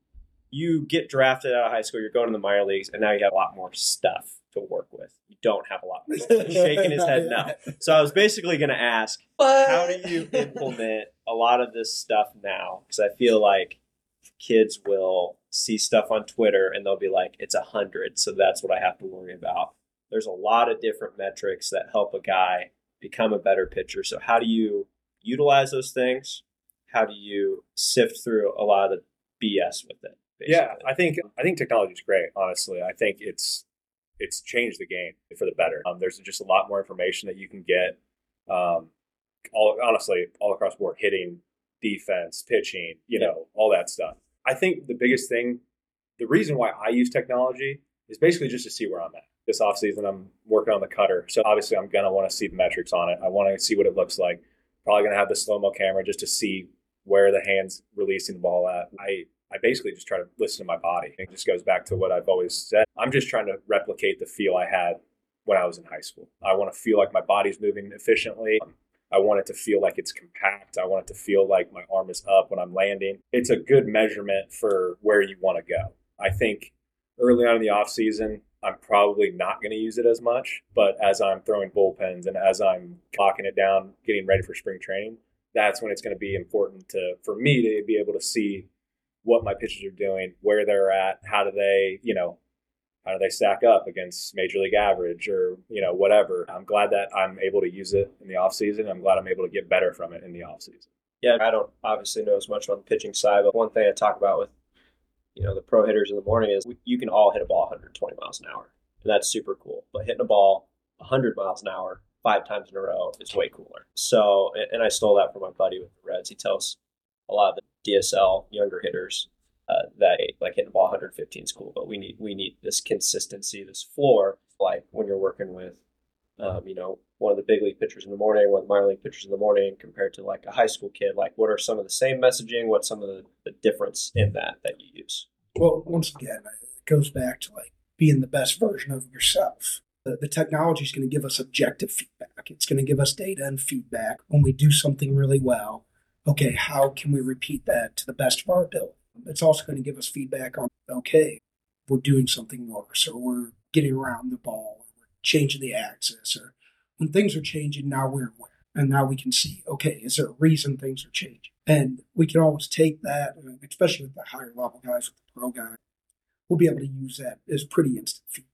you get drafted out of high school, you're going to the minor leagues, and now you have a lot more stuff to work with. You don't have a lot more. He's shaking his head no. So I was basically going to ask, how do you implement a lot of this stuff now? Because I feel like kids will see stuff on Twitter and they'll be like, it's a hundred, so that's what I have to worry about. There's a lot of different metrics that help a guy become a better pitcher. So how do you utilize those things? How do you sift through a lot of the B S with it? Basically? Yeah, I think I think technology is great. Honestly, I think it's it's changed the game for the better. Um, there's just a lot more information that you can get. Um, all honestly, all across the board, hitting, defense, pitching, you Yeah. know, all that stuff. I think the biggest thing, the reason why I use technology is basically just to see where I'm at. This offseason, I'm working on the cutter, so obviously I'm gonna want to see the metrics on it. I want to see what it looks like. Probably gonna have the slow-mo camera just to see where the hand's releasing the ball at. I I basically just try to listen to my body. It just goes back to what I've always said. I'm just trying to replicate the feel I had when I was in high school. I want to feel like my body's moving efficiently. I want it to feel like it's compact. I want it to feel like my arm is up when I'm landing. It's a good measurement for where you want to go. I think early on in the off season, I'm probably not going to use it as much, but as I'm throwing bullpens and as I'm locking it down, getting ready for spring training, that's when it's going to be important to for me to be able to see what my pitchers are doing, where they're at, how do they, you know, how do they stack up against major league average or, you know, whatever. I'm glad that I'm able to use it in the off season. I'm glad I'm able to get better from it in the off season. Yeah, I don't obviously know as much on the pitching side, but one thing I talk about with, you know, the pro hitters in the morning is we, you can all hit a ball one hundred twenty miles an hour, and that's super cool. But hitting a ball one hundred miles an hour five times in a row is way cooler. So, and I stole that from my buddy with the Reds. He tells a lot of the D S L younger hitters uh, that like hitting a ball one hundred fifteen is cool, but we need we need this consistency, this floor. Like when you're working with, um, you know, one of the big league pitchers in the morning, one of the minor league pitchers in the morning, compared to like a high school kid. Like, what are some of the same messaging? What's some of the, the difference in that that you use? Well, once again, it goes back to like being the best version of yourself. The, the technology is going to give us objective feedback. It's going to give us data and feedback when we do something really well. Okay, how can we repeat that to the best of our ability? It's also going to give us feedback on, okay, we're doing something worse, or we're getting around the ball, or we're changing the axis, or when things are changing, now we're aware. And now we can see, okay, is there a reason things are changing? And we can always take that, especially with the higher level guys, with the pro guy, we'll be able to use that as pretty instant feedback. Like,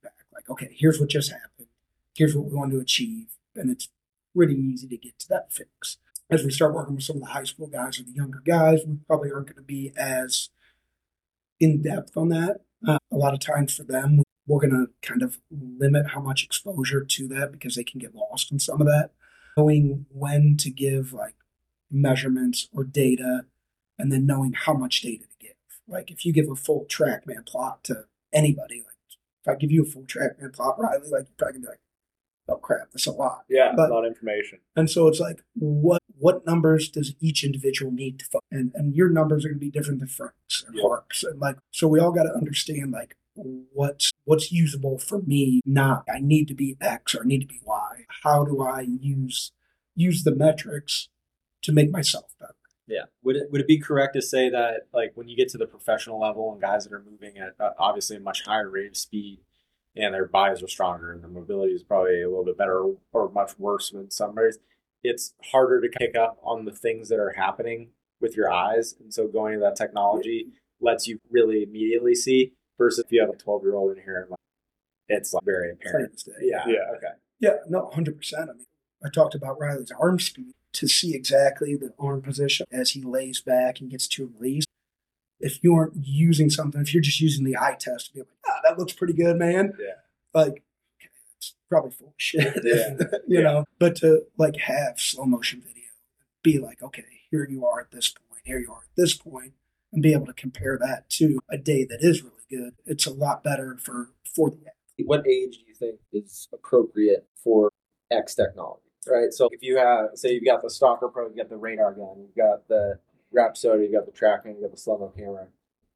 like, okay, here's what just happened. Here's what we want to achieve. And it's pretty easy to get to that fix. As we start working with some of the high school guys or the younger guys, we probably aren't going to be as in depth on that. Uh, a lot of times for them, we're going to kind of limit how much exposure to that because they can get lost in some of that. Knowing when to give like measurements or data, and then knowing how much data to give. Like if you give a full TrackMan plot to anybody, like if I give you a full TrackMan plot, Riley, like you're probably gonna be like, oh crap, that's a lot. Yeah, but, a lot of information. And so it's like, what what numbers does each individual need to focus? And and your numbers are gonna be different than Frank's and yeah. Harp's. And like, so we all gotta understand like what's what's usable for me, not I need to be X or I need to be Y. How do I use use the metrics to make myself better? Yeah. Would it would it be correct to say that like when you get to the professional level and guys that are moving at uh, obviously a much higher rate of speed and their bodies are stronger and their mobility is probably a little bit better or, or much worse in some areas, it's harder to pick up on the things that are happening with your eyes. And so going to that technology lets you really immediately see versus if you have a twelve year old in here and like, it's like very apparent. Yeah. Yeah. Okay. Yeah. No, one hundred percent. I mean, I talked about Riley's arm speed. To see exactly the arm position as he lays back and gets to release. If you aren't using something, if you're just using the eye test to be like, ah, that looks pretty good, man. Yeah. Like, okay, it's probably full of shit. Yeah. you yeah. know, but to like have slow motion video, be like, okay, here you are at this point, here you are at this point, and be able to compare that to a day that is really good. It's a lot better for, for the athlete. What age do you think is appropriate for X technology? Right, so if you have, say, you've got the Stalker Pro, you've got the radar gun, you've got the Rapsodo, you've got the tracking, you've got the slow-mo camera.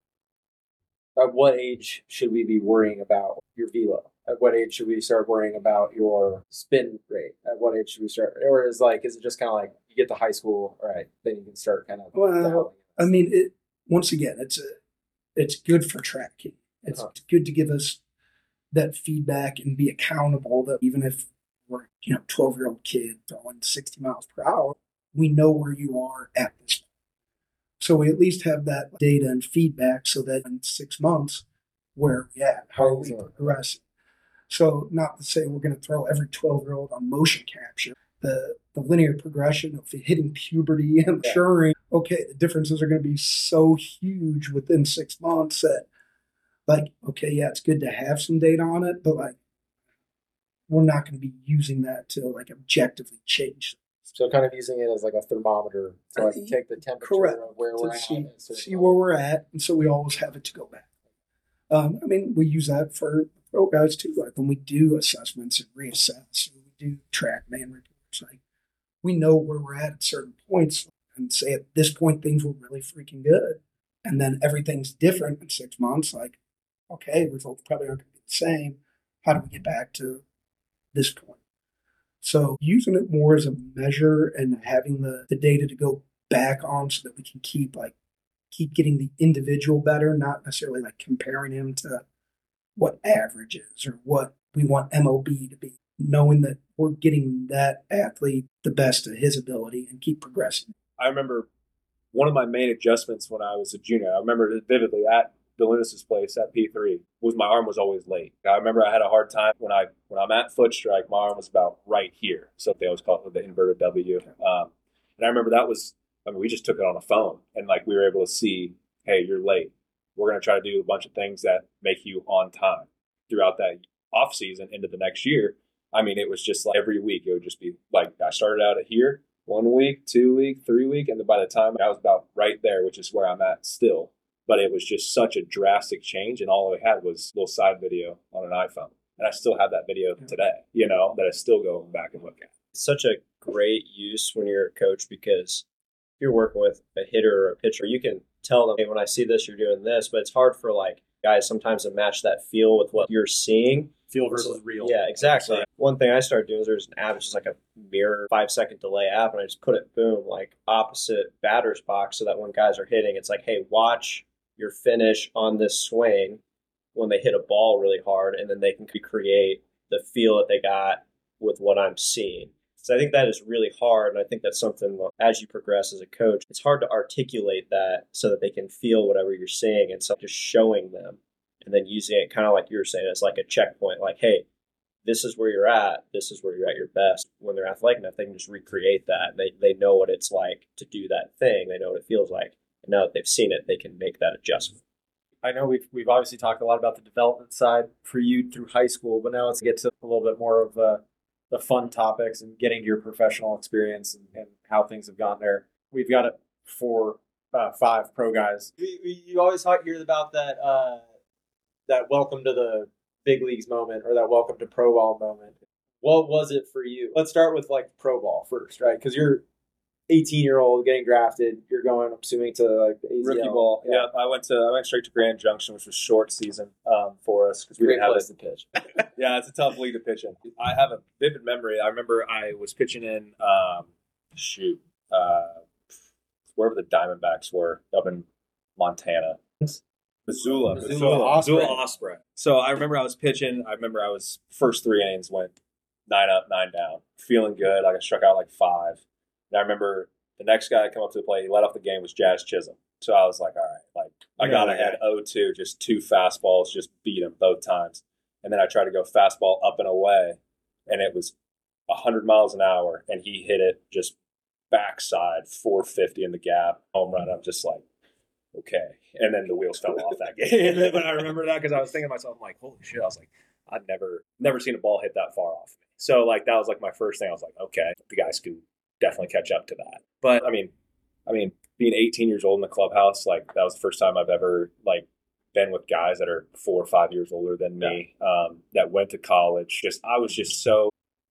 At what age should we be worrying about your velo? At what age should we start worrying about your spin rate? At what age should we start? Or is like, is it just kind of like you get to high school, all right, then you can start kind of. Well, I mean, it once again, it's a, it's good for tracking. It's uh-huh. good to give us that feedback and be accountable. That even if we're, you know, twelve year old kid throwing sixty miles per hour, we know where you are at this point. So we at least have that data and feedback so that in six months, where are we at? How are we progressing? So not to say we're going to throw every twelve year old on motion capture. The, the linear progression of hitting puberty and maturing, okay, the differences are going to be so huge within six months that, like, okay, yeah, it's good to have some data on it, but like, we're not going to be using that to like objectively change. So kind of using it as like a thermometer to like take the temperature Correct. of where to we're see, at. See where we're at, and so we always have it to go back. Um, I mean, we use that for pro guys too. Like when we do assessments and reassess, we do TrackMan reports. Like we know where we're at at certain points, and say at this point things were really freaking good, and then everything's different in six months. Like, okay, results probably aren't going to be the same. How do we get back to this point? So using it more as a measure and having the, the data to go back on so that we can keep like keep getting the individual better, not necessarily like comparing him to what average is or what we want M O B to be, knowing that we're getting that athlete the best of his ability and keep progressing. I remember one of my main adjustments when I was a junior, I remember it vividly at Delunis's place at P three, was my arm was always late. I remember I had a hard time when I when I'm at foot strike, my arm was about right here. So they always call it the inverted W. Um, and I remember that was, I mean, we just took it on a phone and like we were able to see, hey, you're late. We're going to try to do a bunch of things that make you on time throughout that off season into the next year. I mean, it was just like every week, it would just be like, I started out at here one week, two week, three week. And then by the time I was about right there, which is where I'm at still. But it was just such a drastic change. And all I had was a little side video on an iPhone. And I still have that video today, you know, that I still go back and look at. It's such a great use when you're a coach because if you're working with a hitter or a pitcher, you can tell them, hey, when I see this, you're doing this. But it's hard for like guys sometimes to match that feel with what you're seeing. Feel versus real. Yeah, exactly. So one thing I started doing is there's an app, it's just like a mirror five second delay app. And I just put it, boom, like opposite batter's box so that when guys are hitting, it's like, hey, watch your finish on this swing when they hit a ball really hard, and then they can recreate the feel that they got with what I'm seeing. So I think that is really hard, and I think that's something as you progress as a coach, it's hard to articulate that so that they can feel whatever you're seeing, and so just showing them and then using it kind of like you were saying, as like a checkpoint, like, hey, this is where you're at. This is where you're at your best. When they're athletic enough, they can just recreate that. They they know what it's like to do that thing. They know what it feels like. And now that they've seen it, they can make that adjustment. I know we've we've obviously talked a lot about the development side for you through high school, but now let's get to a little bit more of uh, the fun topics and getting to your professional experience and, and how things have gone there. We've got it for uh, five pro guys. You, you always hear about that uh, that welcome to the big leagues moment or that welcome to pro ball moment. What was it for you? Let's start with like pro ball first, right? Because you're eighteen year old getting drafted. You're going, I'm assuming, to like the A Z L. Rookie ball. Yeah. yeah, I went to I went straight to Grand Junction, which was short season um, for us because we Great didn't have place it. to pitch. Yeah, it's a tough league to pitch in. I have a vivid memory. I remember I was pitching in um, shoot uh, wherever the Diamondbacks were up in Montana. Missoula, Missoula, Missoula, Osprey. Missoula Osprey. So I remember I was pitching. I remember I was first three innings went nine up, nine down, feeling good. Like I struck out like five. And I remember the next guy to come up to the plate, he led off the game was Jazz Chisholm. So I was like, all right, like I got Yeah, ahead oh two, just two fastballs, just beat him both times. And then I tried to go fastball up and away, and it was one hundred miles an hour, and he hit it just backside, four fifty in the gap, home run. I'm just like, okay. And then the wheels fell off that game. But I remember that because I was thinking to myself, I'm like, holy shit. I was like, I've never never seen a ball hit that far off me. So, like, that was, like, my first thing. I was like, okay, the guys could definitely catch up to that. But, I mean, I mean, being eighteen years old in the clubhouse, like, that was the first time I've ever, like, been with guys that are four or five years older than me, um, that went to college. Just I was just so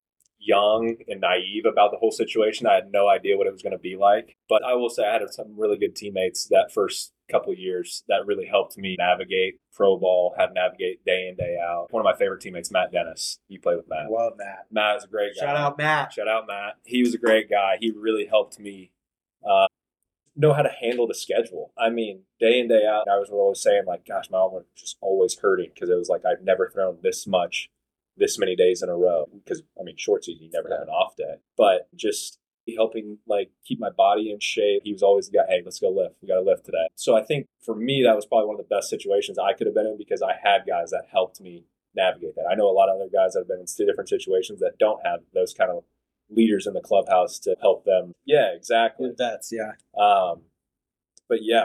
young and naive about the whole situation. I had no idea what it was going to be like. But I will say I had some really good teammates that first couple of years that really helped me navigate pro ball, had to navigate day in, day out. One of my favorite teammates, Matt Dennis. You played with Matt. Love Matt. Matt is a great guy. Shout out Matt. Shout out Matt. He was a great guy. He really helped me uh, know how to handle the schedule. I mean, day in, day out, I was always saying, like, gosh, my arm was just always hurting because it was like I'd never thrown this much, this many days in a row. Because, I mean, short season, you never have an off day. But just helping, like, keep my body in shape. He was always the guy, hey, let's go lift. We got to lift today. So I think for me, that was probably one of the best situations I could have been in because I had guys that helped me navigate that. I know a lot of other guys that have been in two different situations that don't have those kind of leaders in the clubhouse to help them. Yeah, exactly. Vets, yeah. Um, but yeah,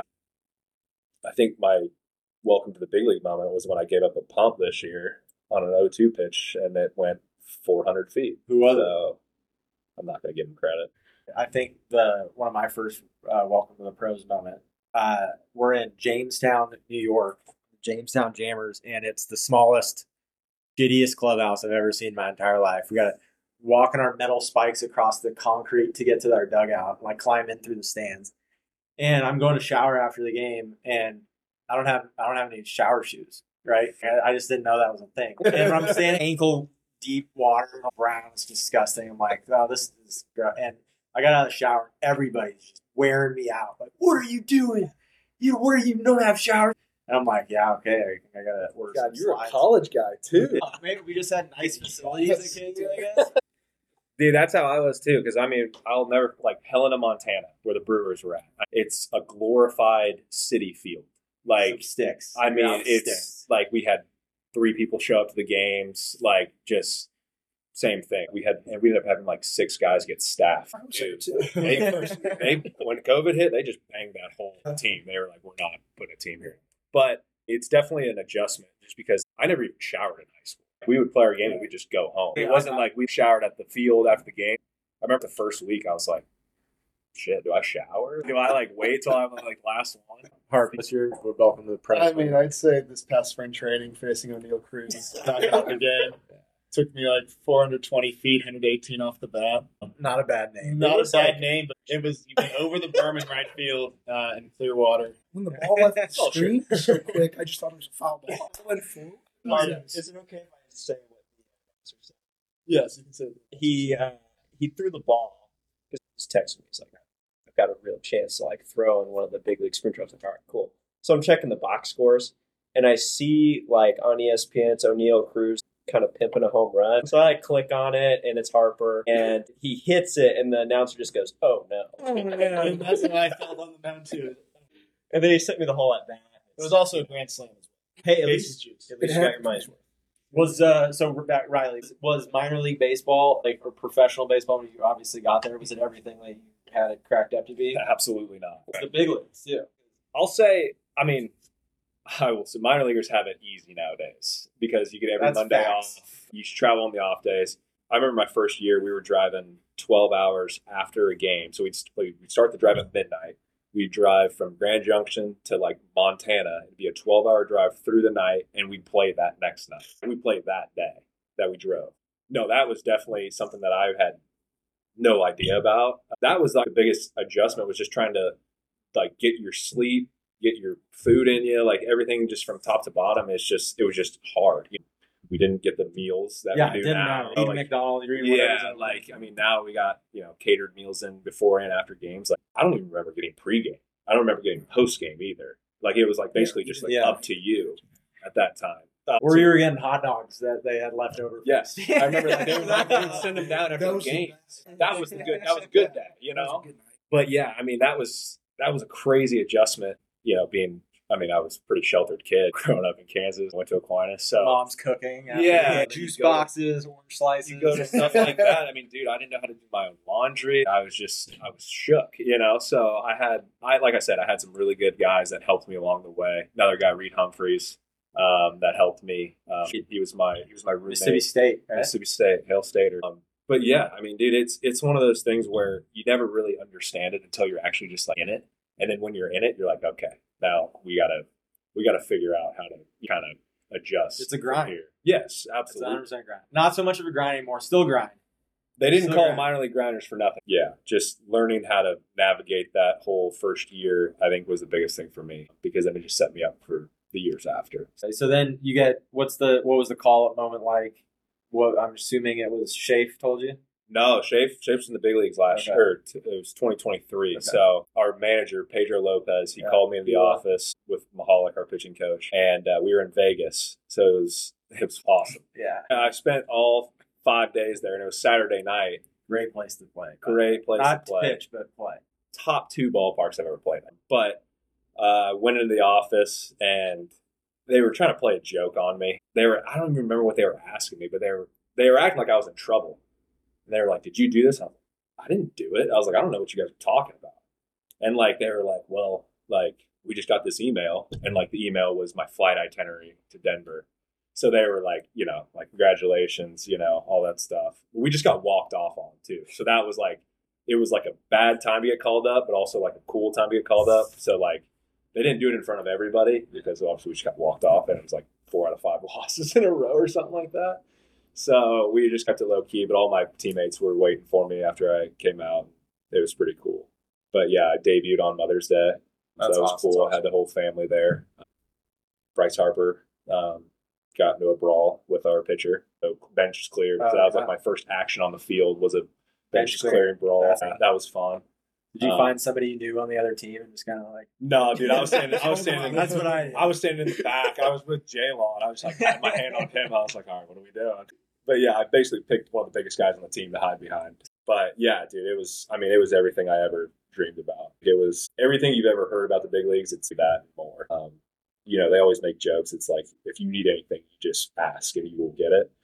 I think my welcome to the big league moment was when I gave up a pump this year on an oh two pitch and it went four hundred feet. Who was so I'm not going to give him credit. I think the one of my first uh, welcome to the pros moment. Uh, we're in Jamestown, New York, Jamestown Jammers, and it's the smallest, shittiest clubhouse I've ever seen in my entire life. We got to walk on our metal spikes across the concrete to get to our dugout, like climb in through the stands. And I'm going to shower after the game, and I don't have I don't have any shower shoes, right? I, I just didn't know that was a thing. And I'm standing ankle deep water, brown, it's disgusting. I'm like, oh, this is gross. And I got out of the shower, everybody's just wearing me out. Like, what are you doing? You where you don't have showers? And I'm like, yeah, okay, I gotta order. God, some you're slides. a college guy too. Maybe we just had nice facilities at K U, I guess. Dude, that's how I was too. Because I mean, I'll never like Helena, Montana, where the Brewers were at. It's a glorified city field. Like Some sticks. I mean, Yeah, it's sticks. like we had three people show up to the games. Like just same thing. We had and we ended up having like six guys get staff. Dude, they, they when COVID hit, they just banged that whole team. They were like, "We're not putting a team here." But it's definitely an adjustment, just because I never even showered in high school. We would play our game and we'd just go home. It wasn't like we showered at the field after the game. I remember the first week I was like, shit, do I shower? Do I like wait till I'm like last one? Harvey, what's your welcome to the pros? I mean, I'd say this past spring training facing O'Neill Cruz back out the game. Took me like four hundred twenty feet, one eighteen off the bat. Not a bad name. Not It a was bad like- name, but it was you went over the berm in right field uh, in Clearwater. When the ball left the Oh, sure. screen so quick, I just thought it was a foul ball. It went full. Martin, is it okay if I say what the announcer said? Yes, you can say that. He uh, he threw the ball because he was texting me. He's like, I've got a real chance to like throw in one of the big league sprint drives. I'm like, all right, cool. So I'm checking the box scores, and I see like on E S P N, it's O'Neill Cruz kind of pimping a home run. So I click on it, and it's Harper, and he hits it, and the announcer just goes, "Oh no!" And that's how I felt on the mound too. And then he sent me the whole at bat. It was also a grand slam as Hey, at Casey's least, juice. at least you got your money's worth. Was uh so that Riley was minor league baseball like or professional baseball when you obviously got there? Was it everything that you had it cracked up to be? Absolutely not. The big leagues, yeah. I'll say, I mean, I will say minor leaguers have it easy nowadays because you get every That's Monday facts. off. You travel on the off days. I remember my first year, we were driving twelve hours after a game. So we'd, we'd start the drive at midnight. We'd drive from Grand Junction to like Montana. It'd be a twelve hour drive through the night, and we'd play that next night. We played that day that we drove. No, that was definitely something that I had no idea about. That was like the biggest adjustment, was just trying to like get your sleep, get your food in you, like everything just from top to bottom. It's just, it was just hard. You know, we didn't get the meals that Yeah, we it do didn't now. matter. Eating Like, McDonald's, you're eating yeah, whatever's like, I mean, now we got, you know, catered meals in before and after games. Like, I don't even remember getting pregame. I don't remember getting postgame either. Like, it was like basically just like Yeah. up to you at that time. Uh, Or so- you were getting hot dogs that they had left over. Yes, I remember that. They would, like, they would send them down after the Those- game. That was the good. That was a good day, you That was know. a good night. But yeah, I mean, that was that was a crazy adjustment. You know, being. I mean, I was a pretty sheltered kid growing up in Kansas. Went to Aquinas, so Mom's cooking. after Yeah, the and then juice you go to- boxes, orange slices. you go to stuff like that. I mean, dude, I didn't know how to do my own laundry. I was just, I was shook, you know. So I had, I like I said, I had some really good guys that helped me along the way. Another guy, Reed Humphreys, um, that helped me. Um, he, he was my, he was my roommate. Mississippi State. Right? Mississippi State, Hale Stater. Um, but yeah, I mean, dude, it's it's one of those things where you never really understand it until you're actually just like in it, and then when you're in it, you're like, okay, now we gotta we gotta figure out how to kind of adjust. It's a grind. here. Yes, It's one absolutely. hundred percent grind. Not so much of a grind anymore. Still grind. They didn't Still call grind. minor league grinders for nothing. Yeah, just learning how to navigate that whole first year, I think, was the biggest thing for me, because then it just set me up for the years after. So then you get what's the what was the call up moment like? What I'm assuming it was Shafe told you. No, Shafe, Shafe's in the big leagues last Okay. year. It was twenty twenty-three. Okay. So our manager, Pedro Lopez, he Yeah. called me in the Yeah. office with Mahalik, our pitching coach, and uh, we were in Vegas. So it was it was awesome. Yeah, And I spent all five days there, and it was Saturday night. great place to play. Great place Not to play. pitch, but play. Top two ballparks I've ever played in. But uh, went into the office, and they were trying to play a joke on me. They were I don't even remember what they were asking me, but they were they were acting like I was in trouble. And they were like, "Did you do this?" I was like, "I didn't do it." I was like, "I don't know what you guys are talking about." And like they were like, "Well, like we just got this email," and like the email was my flight itinerary to Denver. So they were like, you know, like congratulations, you know, all that stuff. We just got walked off on too. So that was like, it was like a bad time to get called up, but also like a cool time to get called up. So like they didn't do it in front of everybody, because obviously we just got walked off, and it was like four out of five losses in a row or something like that. So we just kept it low key, but all my teammates were waiting for me after I came out. It was pretty cool. But yeah, I debuted on Mother's Day. So That's that was awesome. cool. That's I had the whole family there. Bryce Harper um, got into a brawl with our pitcher. So bench was cleared. So Oh, that was like wow. my first action on the field, was a bench, Bench clearing brawl. That's That, that was fun. Did you Um, find somebody you knew on the other team and just kind of like? No, dude, I was standing. I was standing. That's what I. I was standing in the back. I was with J-Law, and I was like, had my hand on him. I was like, all right, what are we doing? But yeah, I basically picked one of the biggest guys on the team to hide behind. But yeah, dude, it was, I mean, it was everything I ever dreamed about. It was everything you've ever heard about the big leagues. It's that and more. Um, you know, they always make jokes. It's like, if you need anything, you just ask and you will get it.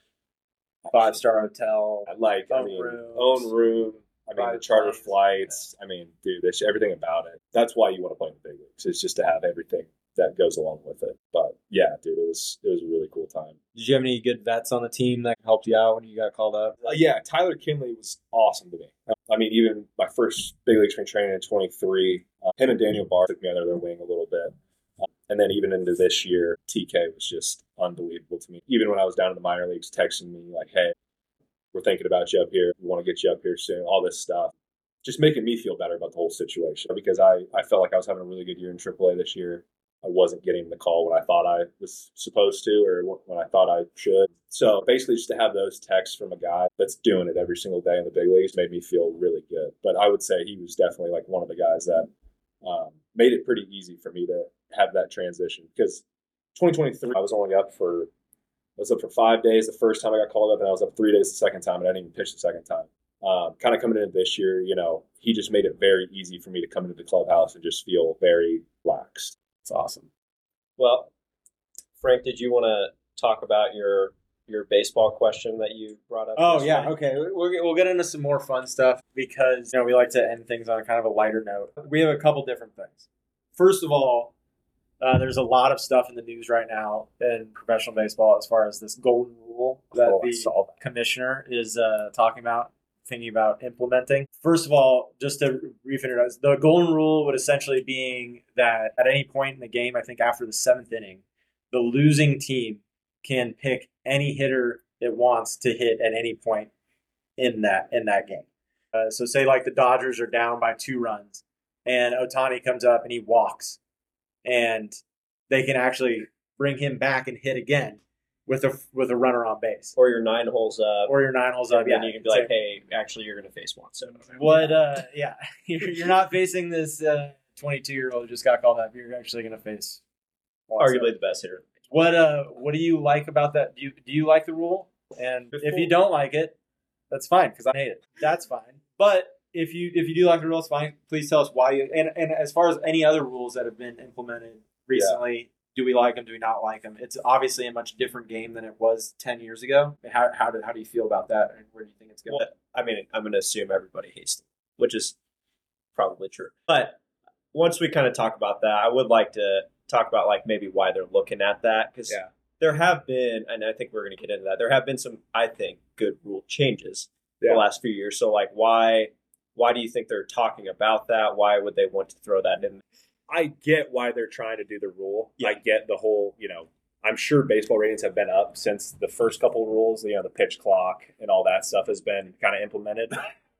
Five star hotel. Like, I Own mean, rooms. own room. I mean, the Private charter planes. flights. I mean, dude, there's everything about it. That's why you want to play in the big leagues. It's just to have everything that goes along with it. But yeah, dude, it was it was a really cool time. Did you have any good vets on the team that helped you out when you got called up? Uh, yeah, Tyler Kinley was awesome to me. I mean, even my first big league spring training in twenty-three, uh, him and Daniel Barr took me under their wing a little bit. Uh, and then even into this year, T K was just unbelievable to me. Even when I was down in the minor leagues, texting me like, hey, we're thinking about you up here. We want to get you up here soon, all this stuff. Just making me feel better about the whole situation, because I, I felt like I was having a really good year in triple A this year. I wasn't getting the call when I thought I was supposed to, or when I thought I should. So basically just to have those texts from a guy that's doing it every single day in the big leagues made me feel really good. But I would say he was definitely like one of the guys that um, made it pretty easy for me to have that transition, because twenty twenty-three, I was only up for, I was up for five days the first time I got called up, and I was up three days the second time, and I didn't even pitch the second time. Um, kind of coming into this year, you know, he just made it very easy for me to come into the clubhouse and just feel very relaxed. It's awesome. Well, Frank, did you want to talk about your your baseball question that you brought up? Oh, yesterday? yeah. Okay. We'll, we'll get into some more fun stuff because, you know, we like to end things on kind of a lighter note. We have a couple different things. First of all, uh, there's a lot of stuff in the news right now in professional baseball as far as this golden rule that Oh, I the saw that. commissioner is uh, talking about, thinking about implementing. First of all, just to refinish, the golden rule would essentially being that at any point in the game, I think after the seventh inning, the losing team can pick any hitter it wants to hit at any point in that in that game. Uh, so say like the Dodgers are down by two runs and Ohtani comes up and he walks and they can actually bring him back and hit again with a with a runner on base. Or your nine holes up. Or your nine holes and up. then Yeah, you can be like, hey, actually, you're going to face one. So what? Uh, yeah, you're, you're not facing this twenty-two year old who just got called up. You're actually going to face Juan Soto. arguably the best hitter. What uh what do you like about that? Do you do you like the rule? And if you don't like it, that's fine because I hate it. That's fine. But if you if you do like the rule, it's fine. Please tell us why you and, and as far as any other rules that have been implemented recently, do we like them? Do we not like them? It's obviously a much different game than it was ten years ago. How how do how do you feel about that? And where do you think it's going? Well, I mean, I'm going to assume everybody hates them, which is probably true. But once we kind of talk about that, I would like to talk about like maybe why they're looking at that because Yeah. there have been, and I think we're going to get into that. There have been some, I think, good rule changes Yeah. the last few years. So like, why why do you think they're talking about that? Why would they want to throw that in? I get why they're trying to do the rule. Yeah. I get the whole, you know, I'm sure baseball ratings have been up since the first couple of rules, you know, the pitch clock and all that stuff has been kind of implemented.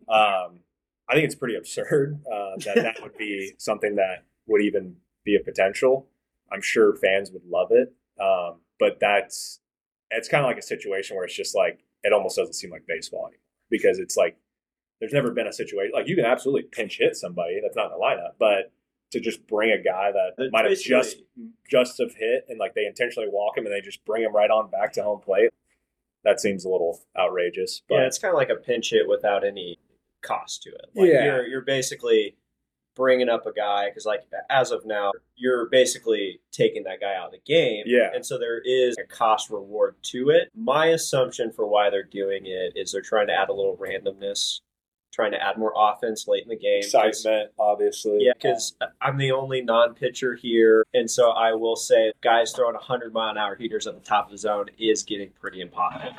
um, I think it's pretty absurd uh, that that would be something that would even be a potential. I'm sure fans would love it. Um, but that's, it's kind of like a situation where it's just like, it almost doesn't seem like baseball anymore because it's like, there's never been a situation, like you can absolutely pinch hit somebody that's not in the lineup, but to just bring a guy that It's might have basically- just just have hit and like they intentionally walk him and they just bring him right on back to home plate. That seems a little outrageous. But Yeah, it's kind of like a pinch hit without any cost to it. Like Yeah. you're you're basically bringing up a guy because, like, as of now, you're basically taking that guy out of the game. Yeah. and so there is a cost reward to it. My assumption for why they're doing it is they're trying to add a little randomness, trying to add more offense late in the game. 'Cause- excitement, obviously. Yeah, because I'm the only non-pitcher here, and so I will say guys throwing one hundred mile an hour heaters at the top of the zone is getting pretty impossible.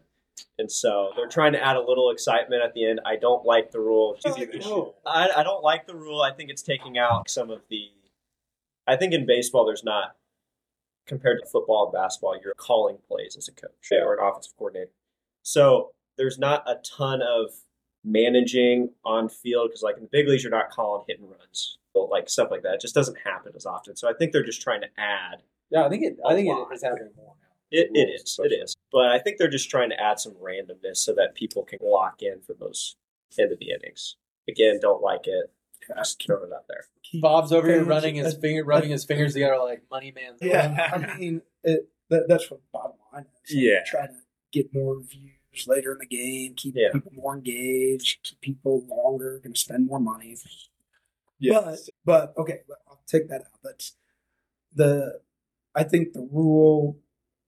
And so they're trying to add a little excitement at the end. I don't like the rule. I, I don't like the rule. I think it's taking out some of the. I think in baseball, there's not, compared to football and basketball, you're calling plays as a coach Yeah. or an offensive coordinator. So there's not a ton of managing on field because, like in the big leagues, you're not calling hit and runs, like stuff like that. It just doesn't happen as often. So I think they're just trying to add. Yeah, I think it. I think it is happening more now. It, it Rules, is. It is. But I think they're just trying to add some randomness so that people can lock in for those end of the innings. Again, don't like it. Just throw it out there. Bob's over here Fans- running his finger, rubbing his fingers together like money man. Yeah, I mean, it, that, that's what the bottom line is. Yeah. Try to get more views later in the game, keep Yeah. people more engaged, keep people longer, going to spend more money. Yes. But, but okay, I'll take that out. That's the, I think the rule,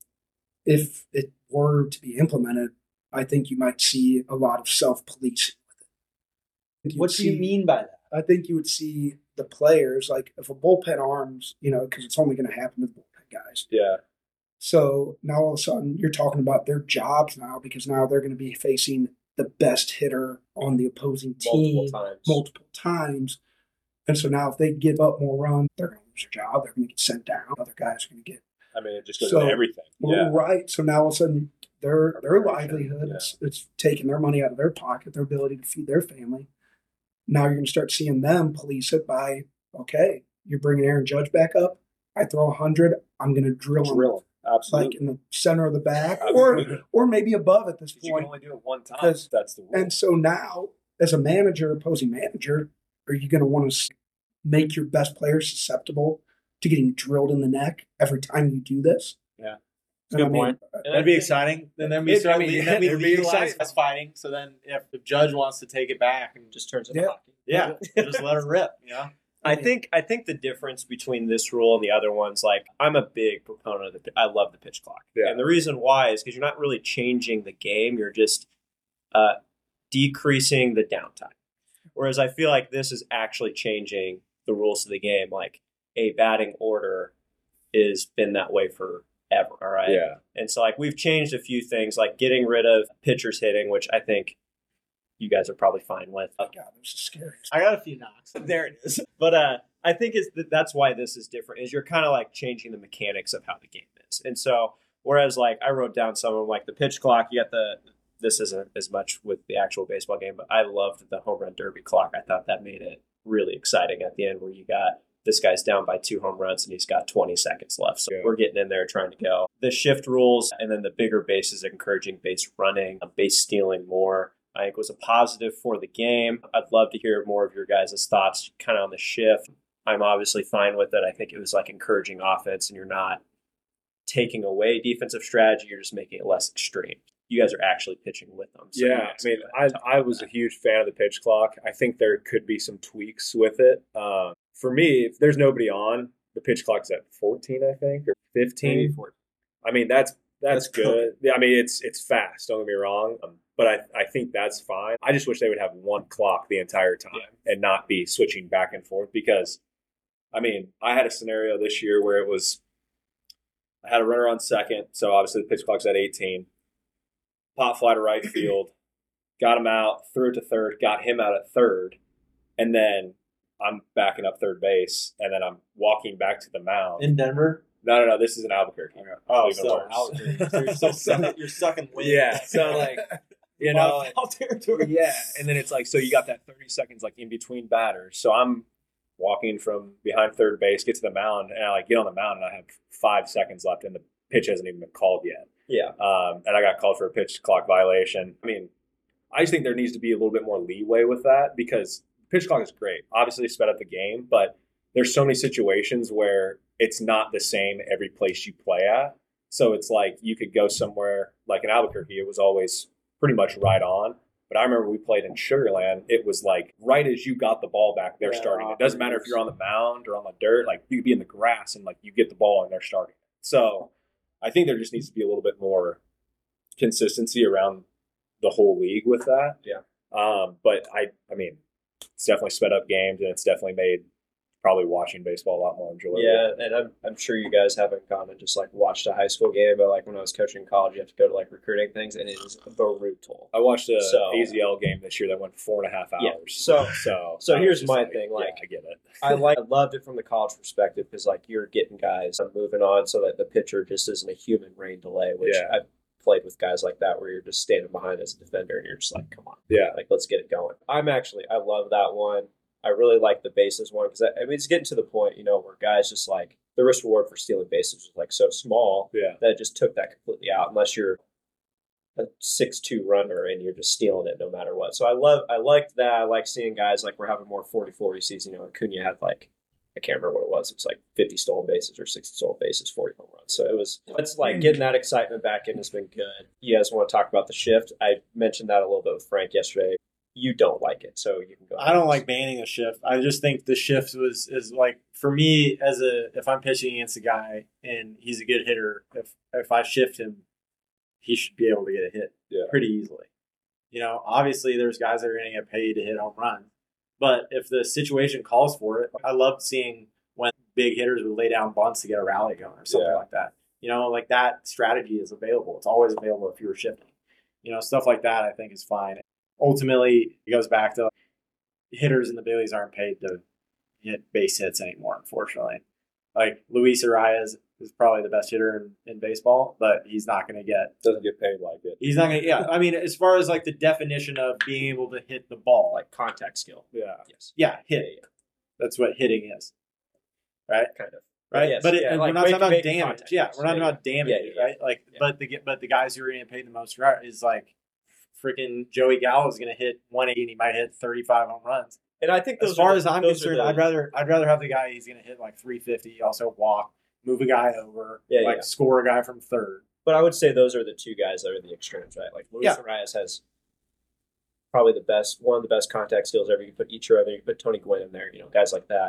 if it were to be implemented, I think you might see a lot of self-policing with it. You'd What do you see- mean by that? I think you would see the players, like if a bullpen arms, you know, because it's only going to happen with bullpen guys. Yeah. So now all of a sudden you're talking about their jobs now because now they're going to be facing the best hitter on the opposing team Multiple times. multiple times. And so now if they give up more runs, they're going to lose their job. They're going to get sent down. Other guys are going to get I mean, it just goes So- into everything. well, Yeah. right. So now all of a sudden their their Operation, livelihood yeah. it's, it's taking their money out of their pocket, their ability to feed their family. Now you're going to start seeing them police it by, okay, you're bringing Aaron Judge back up. I throw one hundred. I'm going to drill him Drill. Absolutely. like in the center of the back Absolutely. or or maybe above at this you can point. only do it one time. Because- That's the rule. And so now, as a manager, opposing manager, are you going to want to make your best players susceptible to getting drilled in the neck every time you do this? Yeah. And Good point. And I That'd be think- exciting. And then we It- start. I mean, le- then we it'd be legalize exciting. fighting. So then, if the judge wants to take it back and just Just turns into Yeah. hockey. yeah, just let it rip. You know. I think I think the difference between this rule and the other ones, like I'm a big proponent of the. I love the pitch clock, Yeah. and the reason why is because you're not really changing the game. You're just uh, decreasing the downtime. Whereas I feel like this is actually changing the rules of the game. Like a batting order has been that way forever. All right. Yeah. And so like we've changed a few things, like getting rid of pitchers hitting, which I think you guys are probably fine with. God, this is scary. I got a few knocks. There it is. But uh, I think it's th- that's why this is different. Is you're kind of like changing the mechanics of how the game is. And so whereas like I wrote down some of them, like the pitch clock. You got the this isn't as much with the actual baseball game, but I loved the home run derby clock. I thought that made it really exciting at the end, where you got this guy's down by two home runs and he's got twenty seconds left. So Yeah. we're getting in there trying to go. The shift rules and then the bigger bases encouraging base running, base stealing more, I think was a positive for the game. I'd love to hear more of your guys' thoughts kind of on the shift. I'm obviously fine with it. I think it was like encouraging offense and you're not taking away defensive strategy. You're just making it less extreme. You guys are actually pitching with them. So Yeah, I mean, I, I was a huge fan of the pitch clock. I think there could be some tweaks with it. Uh, for me, if there's nobody on, the pitch clock's at fourteen, I think, or fifteen. I mean, that's that's, That's good. Yeah, I mean, it's it's fast. Don't get me wrong, um, but I I think that's fine. I just wish they would have one clock the entire time Yeah. and not be switching back and forth. Because, I mean, I had a scenario this year where it was I had a runner on second, so obviously the pitch clock's at eighteen. Pop fly to right field, got him out, threw it to third, got him out at third, and then I'm backing up third base, and then I'm walking back to the mound. In Denver? No, no, no. This is in Albuquerque. Oh, Even so worse. Albuquerque. So you're still sucking, you're sucking wind. Yeah. So like, you know, Foul territory. yeah. And then it's like, so you got that thirty seconds like in between batters. So I'm walking from behind third base, get to the mound, and I like get on the mound, and I have five seconds left, and the pitch hasn't even been called yet. Yeah. Um, and I got called for a pitch clock violation. I mean, I just think there needs to be a little bit more leeway with that because pitch clock is great. Obviously, it sped up the game, but there's so many situations where it's not the same every place you play at. So it's like you could go somewhere like in Albuquerque, it was always pretty much right on. But I remember we played in Sugar Land, it was like right as you got the ball back, they're Yeah, starting. It doesn't matter if you're on the mound or on the dirt, like you could be in the grass and like you get the ball and they're starting. So I think there just needs to be a little bit more consistency around the whole league with that. Yeah. Um, but I, I mean, it's definitely sped up games and it's definitely made probably watching baseball a lot more enjoyable. Yeah, and I'm I'm sure you guys haven't gone and just like watched a high school game, but like when I was coaching in college, you have to go to like recruiting things, and it is brutal. I watched a So- A Z L game this year that went four and a half hours. Yeah, so- so, so I was here's just my like, thing, like- yeah, I get it. I like I loved it from the college perspective because like you're getting guys moving on, so that the pitcher just isn't a human rain delay. Which Yeah. I've played with guys like that where you're just standing behind as a defender and you're just like, come on, Yeah. like let's get it going. I'm actually I love that one. I really like the bases one because I, I mean it's getting to the point, you know, where guys just like the risk reward for stealing bases was like so small Yeah. that it just took that completely out. Unless you're a six two runner and you're just stealing it no matter what. So I love I liked that. I like seeing guys like we're having more forty forty season. You know, Acuna had like I can't remember what it was. It was like fifty stolen bases or sixty stolen bases, forty home runs. So it was it's like getting that excitement back in has been good. You guys want to talk about the shift? I mentioned that a little bit with Frank yesterday. You don't like it, so you can go. I don't like banning a shift. I just think the shift was is like for me as a if I'm pitching against a guy and he's a good hitter, if if I shift him, he should be able to get a hit Yeah. pretty easily. You know, obviously there's guys that are going to get paid to hit home runs, but if the situation calls for it, I loved seeing when big hitters would lay down bunts to get a rally going or something Yeah. like that. You know, like that strategy is available. It's always available if you're shifting. You know, stuff like that I think is fine. Ultimately, it goes back to hitters in the big leagues aren't paid to hit base hits anymore, unfortunately. Like Luis Arias is probably the best hitter in, in baseball, but he's not going to get Doesn't get paid like it. he's not going to yeah, I mean as far as like the definition of being able to hit the ball, like like contact skill. Yeah. Yes, yeah, hit. That's what hitting is. Right? kind of. Right? Yes, But it, yeah, and like we're not make- talking about making damage. contact. Yeah, we're not talking Yeah. about damage, Yeah, yeah, right? Like yeah. but the but the guys who are getting paid the most right is like freaking Joey Gallo is going to hit one eighty and he might hit thirty-five home runs. And I think those As far are the- as I'm those are concerned, the- I'd rather I'd rather have the guy he's going to hit like three fifty, also walk, move a guy over, Yeah, like yeah. score a guy from third. But I would say those are the two guys that are the extremes, right? Like Luis Yeah. Arias has probably the best, one of the best contact skills ever. You put Ichiro there, you put Tony Gwynn in there, you know, guys like that.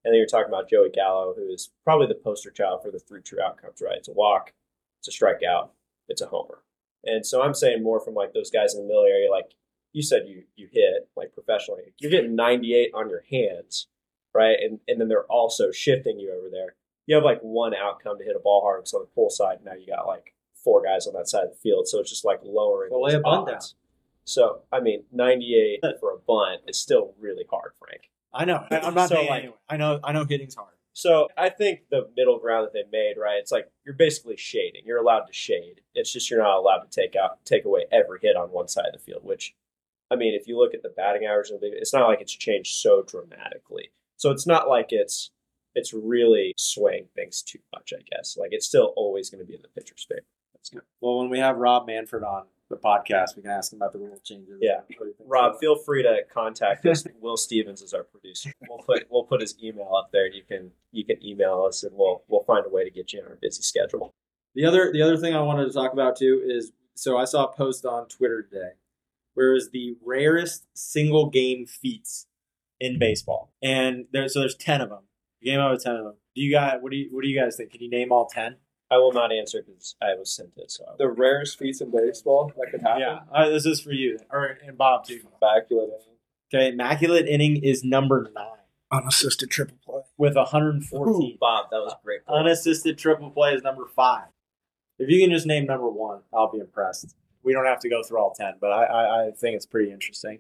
And then you're talking about Joey Gallo, who is probably the poster child for the three true outcomes, right? It's a walk, it's a strikeout, it's a homer. And so I'm saying more from like those guys in the middle area, like you said you you hit like professionally. You're getting ninety-eight on your hands, right? And and then they're also shifting you over there. You have like one outcome to hit a ball hard because on the pull side, now you got like four guys on that side of the field. So it's just like lowering Well, lay a bunt down. So, I mean, ninety-eight for a bunt is still really hard, Frank. I know. I, I'm not So, saying like- anyway. I know. I know hitting's hard. So I think the middle ground that they made, right? It's like you're basically shading. You're allowed to shade. It's just you're not allowed to take out, take away every hit on one side of the field. Which, I mean, if you look at the batting average, it's not like it's changed so dramatically. So it's not like it's it's really swaying things too much. I guess like it's still always going to be in the pitcher's favor. That's good. Well, when we have Rob Manfred on the podcast, we can ask him about the rule changes. Yeah. What do you think? Rob, feel free to contact us. Will Stevens is our producer. We'll put we'll put his email up there. You can you can email us, and we'll we'll find a way to get you on our busy schedule. The other the other thing I wanted to talk about too is so I saw a post on Twitter today, where is the rarest single game feats in baseball, and there so there's ten of them. You came out with ten of them. Do you guys what do you what do you guys think? Can you name all ten? I will not answer because I was sent it. So I The rarest feats in baseball that could happen. Yeah, uh, this is for you or and Bob too. Immaculate. Okay, immaculate inning is number nine Unassisted triple play. with one hundred fourteen. Bob, that was a great. Point. Unassisted triple play is number five. If you can just name number one, I'll be impressed. We don't have to go through all ten, but I, I, I think it's pretty interesting.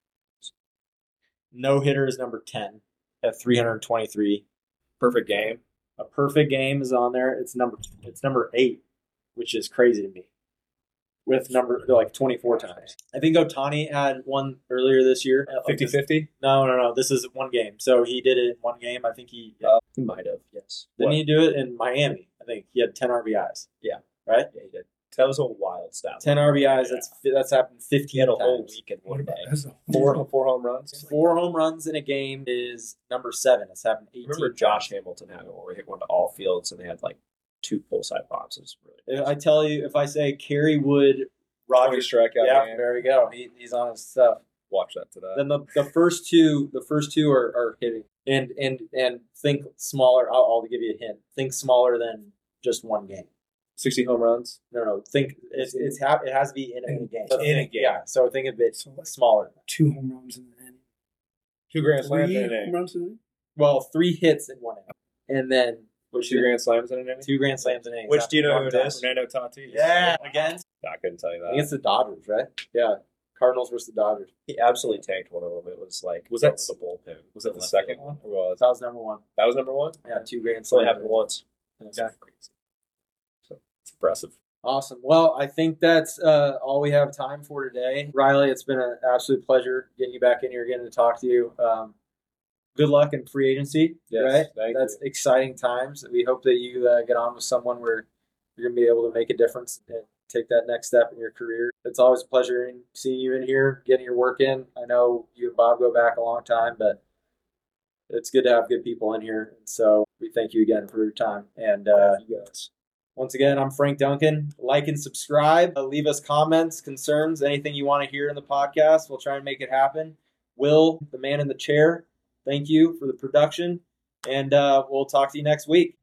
No hitter is number ten at three hundred twenty-three. Perfect game. A perfect game is on there. It's number it's number eight, which is crazy to me. With number like twenty-four times. I think Otani had one earlier this year. fifty-fifty? No, no, no. This is one game. So he did it in one game. I think he yeah. Uh, he might have. Yes. Didn't What? he do it in Miami? I think he had ten R B Is. Yeah. Right? Yeah, he did. That was a wild stat. ten R B Is. That's that's happened He fifteen had a whole times. week in What one about day. that's a Four four home runs. Four home runs in a game is number seven. It's happened I eighteen. remember Josh Hamilton had it where he hit one to all fields and they had like two pull side pops. It was really If I tell you, if I say Kerry Wood, Roger Roger, strikeout yeah, game. there we go. He, he's on his stuff. Watch that today. Then the, the first two, the first two are, are hitting, and and and think smaller. I'll, I'll give you a hint. Think smaller than just one game. Sixty home runs. No, no. Think it's it's ha- it has to be in a game. So In a think- game. Yeah. So think of it So like smaller. two home runs in the inning. Two grand slams Three in an home inning. runs in the inning. Well, three hits in one inning, and then Two grand slams in an inning. two grand slams in an inning. Which do you know who it is? Fernando Tatis. Yeah, against I couldn't tell you that. against the Dodgers, right? Yeah, Cardinals versus the Dodgers. He absolutely tanked one of them. It was like Was that- over the bullpen? Was that the Left second field. one? Or was That was number one. that was number one? Yeah, two grand It's only slams. happened once. Yeah. So it's impressive. Awesome. Well, I think that's uh, all we have time for today. Riley, it's been an absolute pleasure getting you back in here again to talk to you. Um, good luck in free agency. Yes, right? thank That's you. exciting times. We hope that you uh, get on with someone where you're going to be able to make a difference and take that next step in your career. It's always a pleasure in seeing you in here, getting your work in. I know you and Bob go back a long time, but it's good to have good people in here. And so we thank you again for your time. And uh, You guys. once again, I'm Frank Duncan. Like and subscribe. Uh, leave us comments, concerns, anything you want to hear in the podcast. We'll try and make it happen. Will, the man in the chair, thank you for the production. And uh, we'll talk to you next week.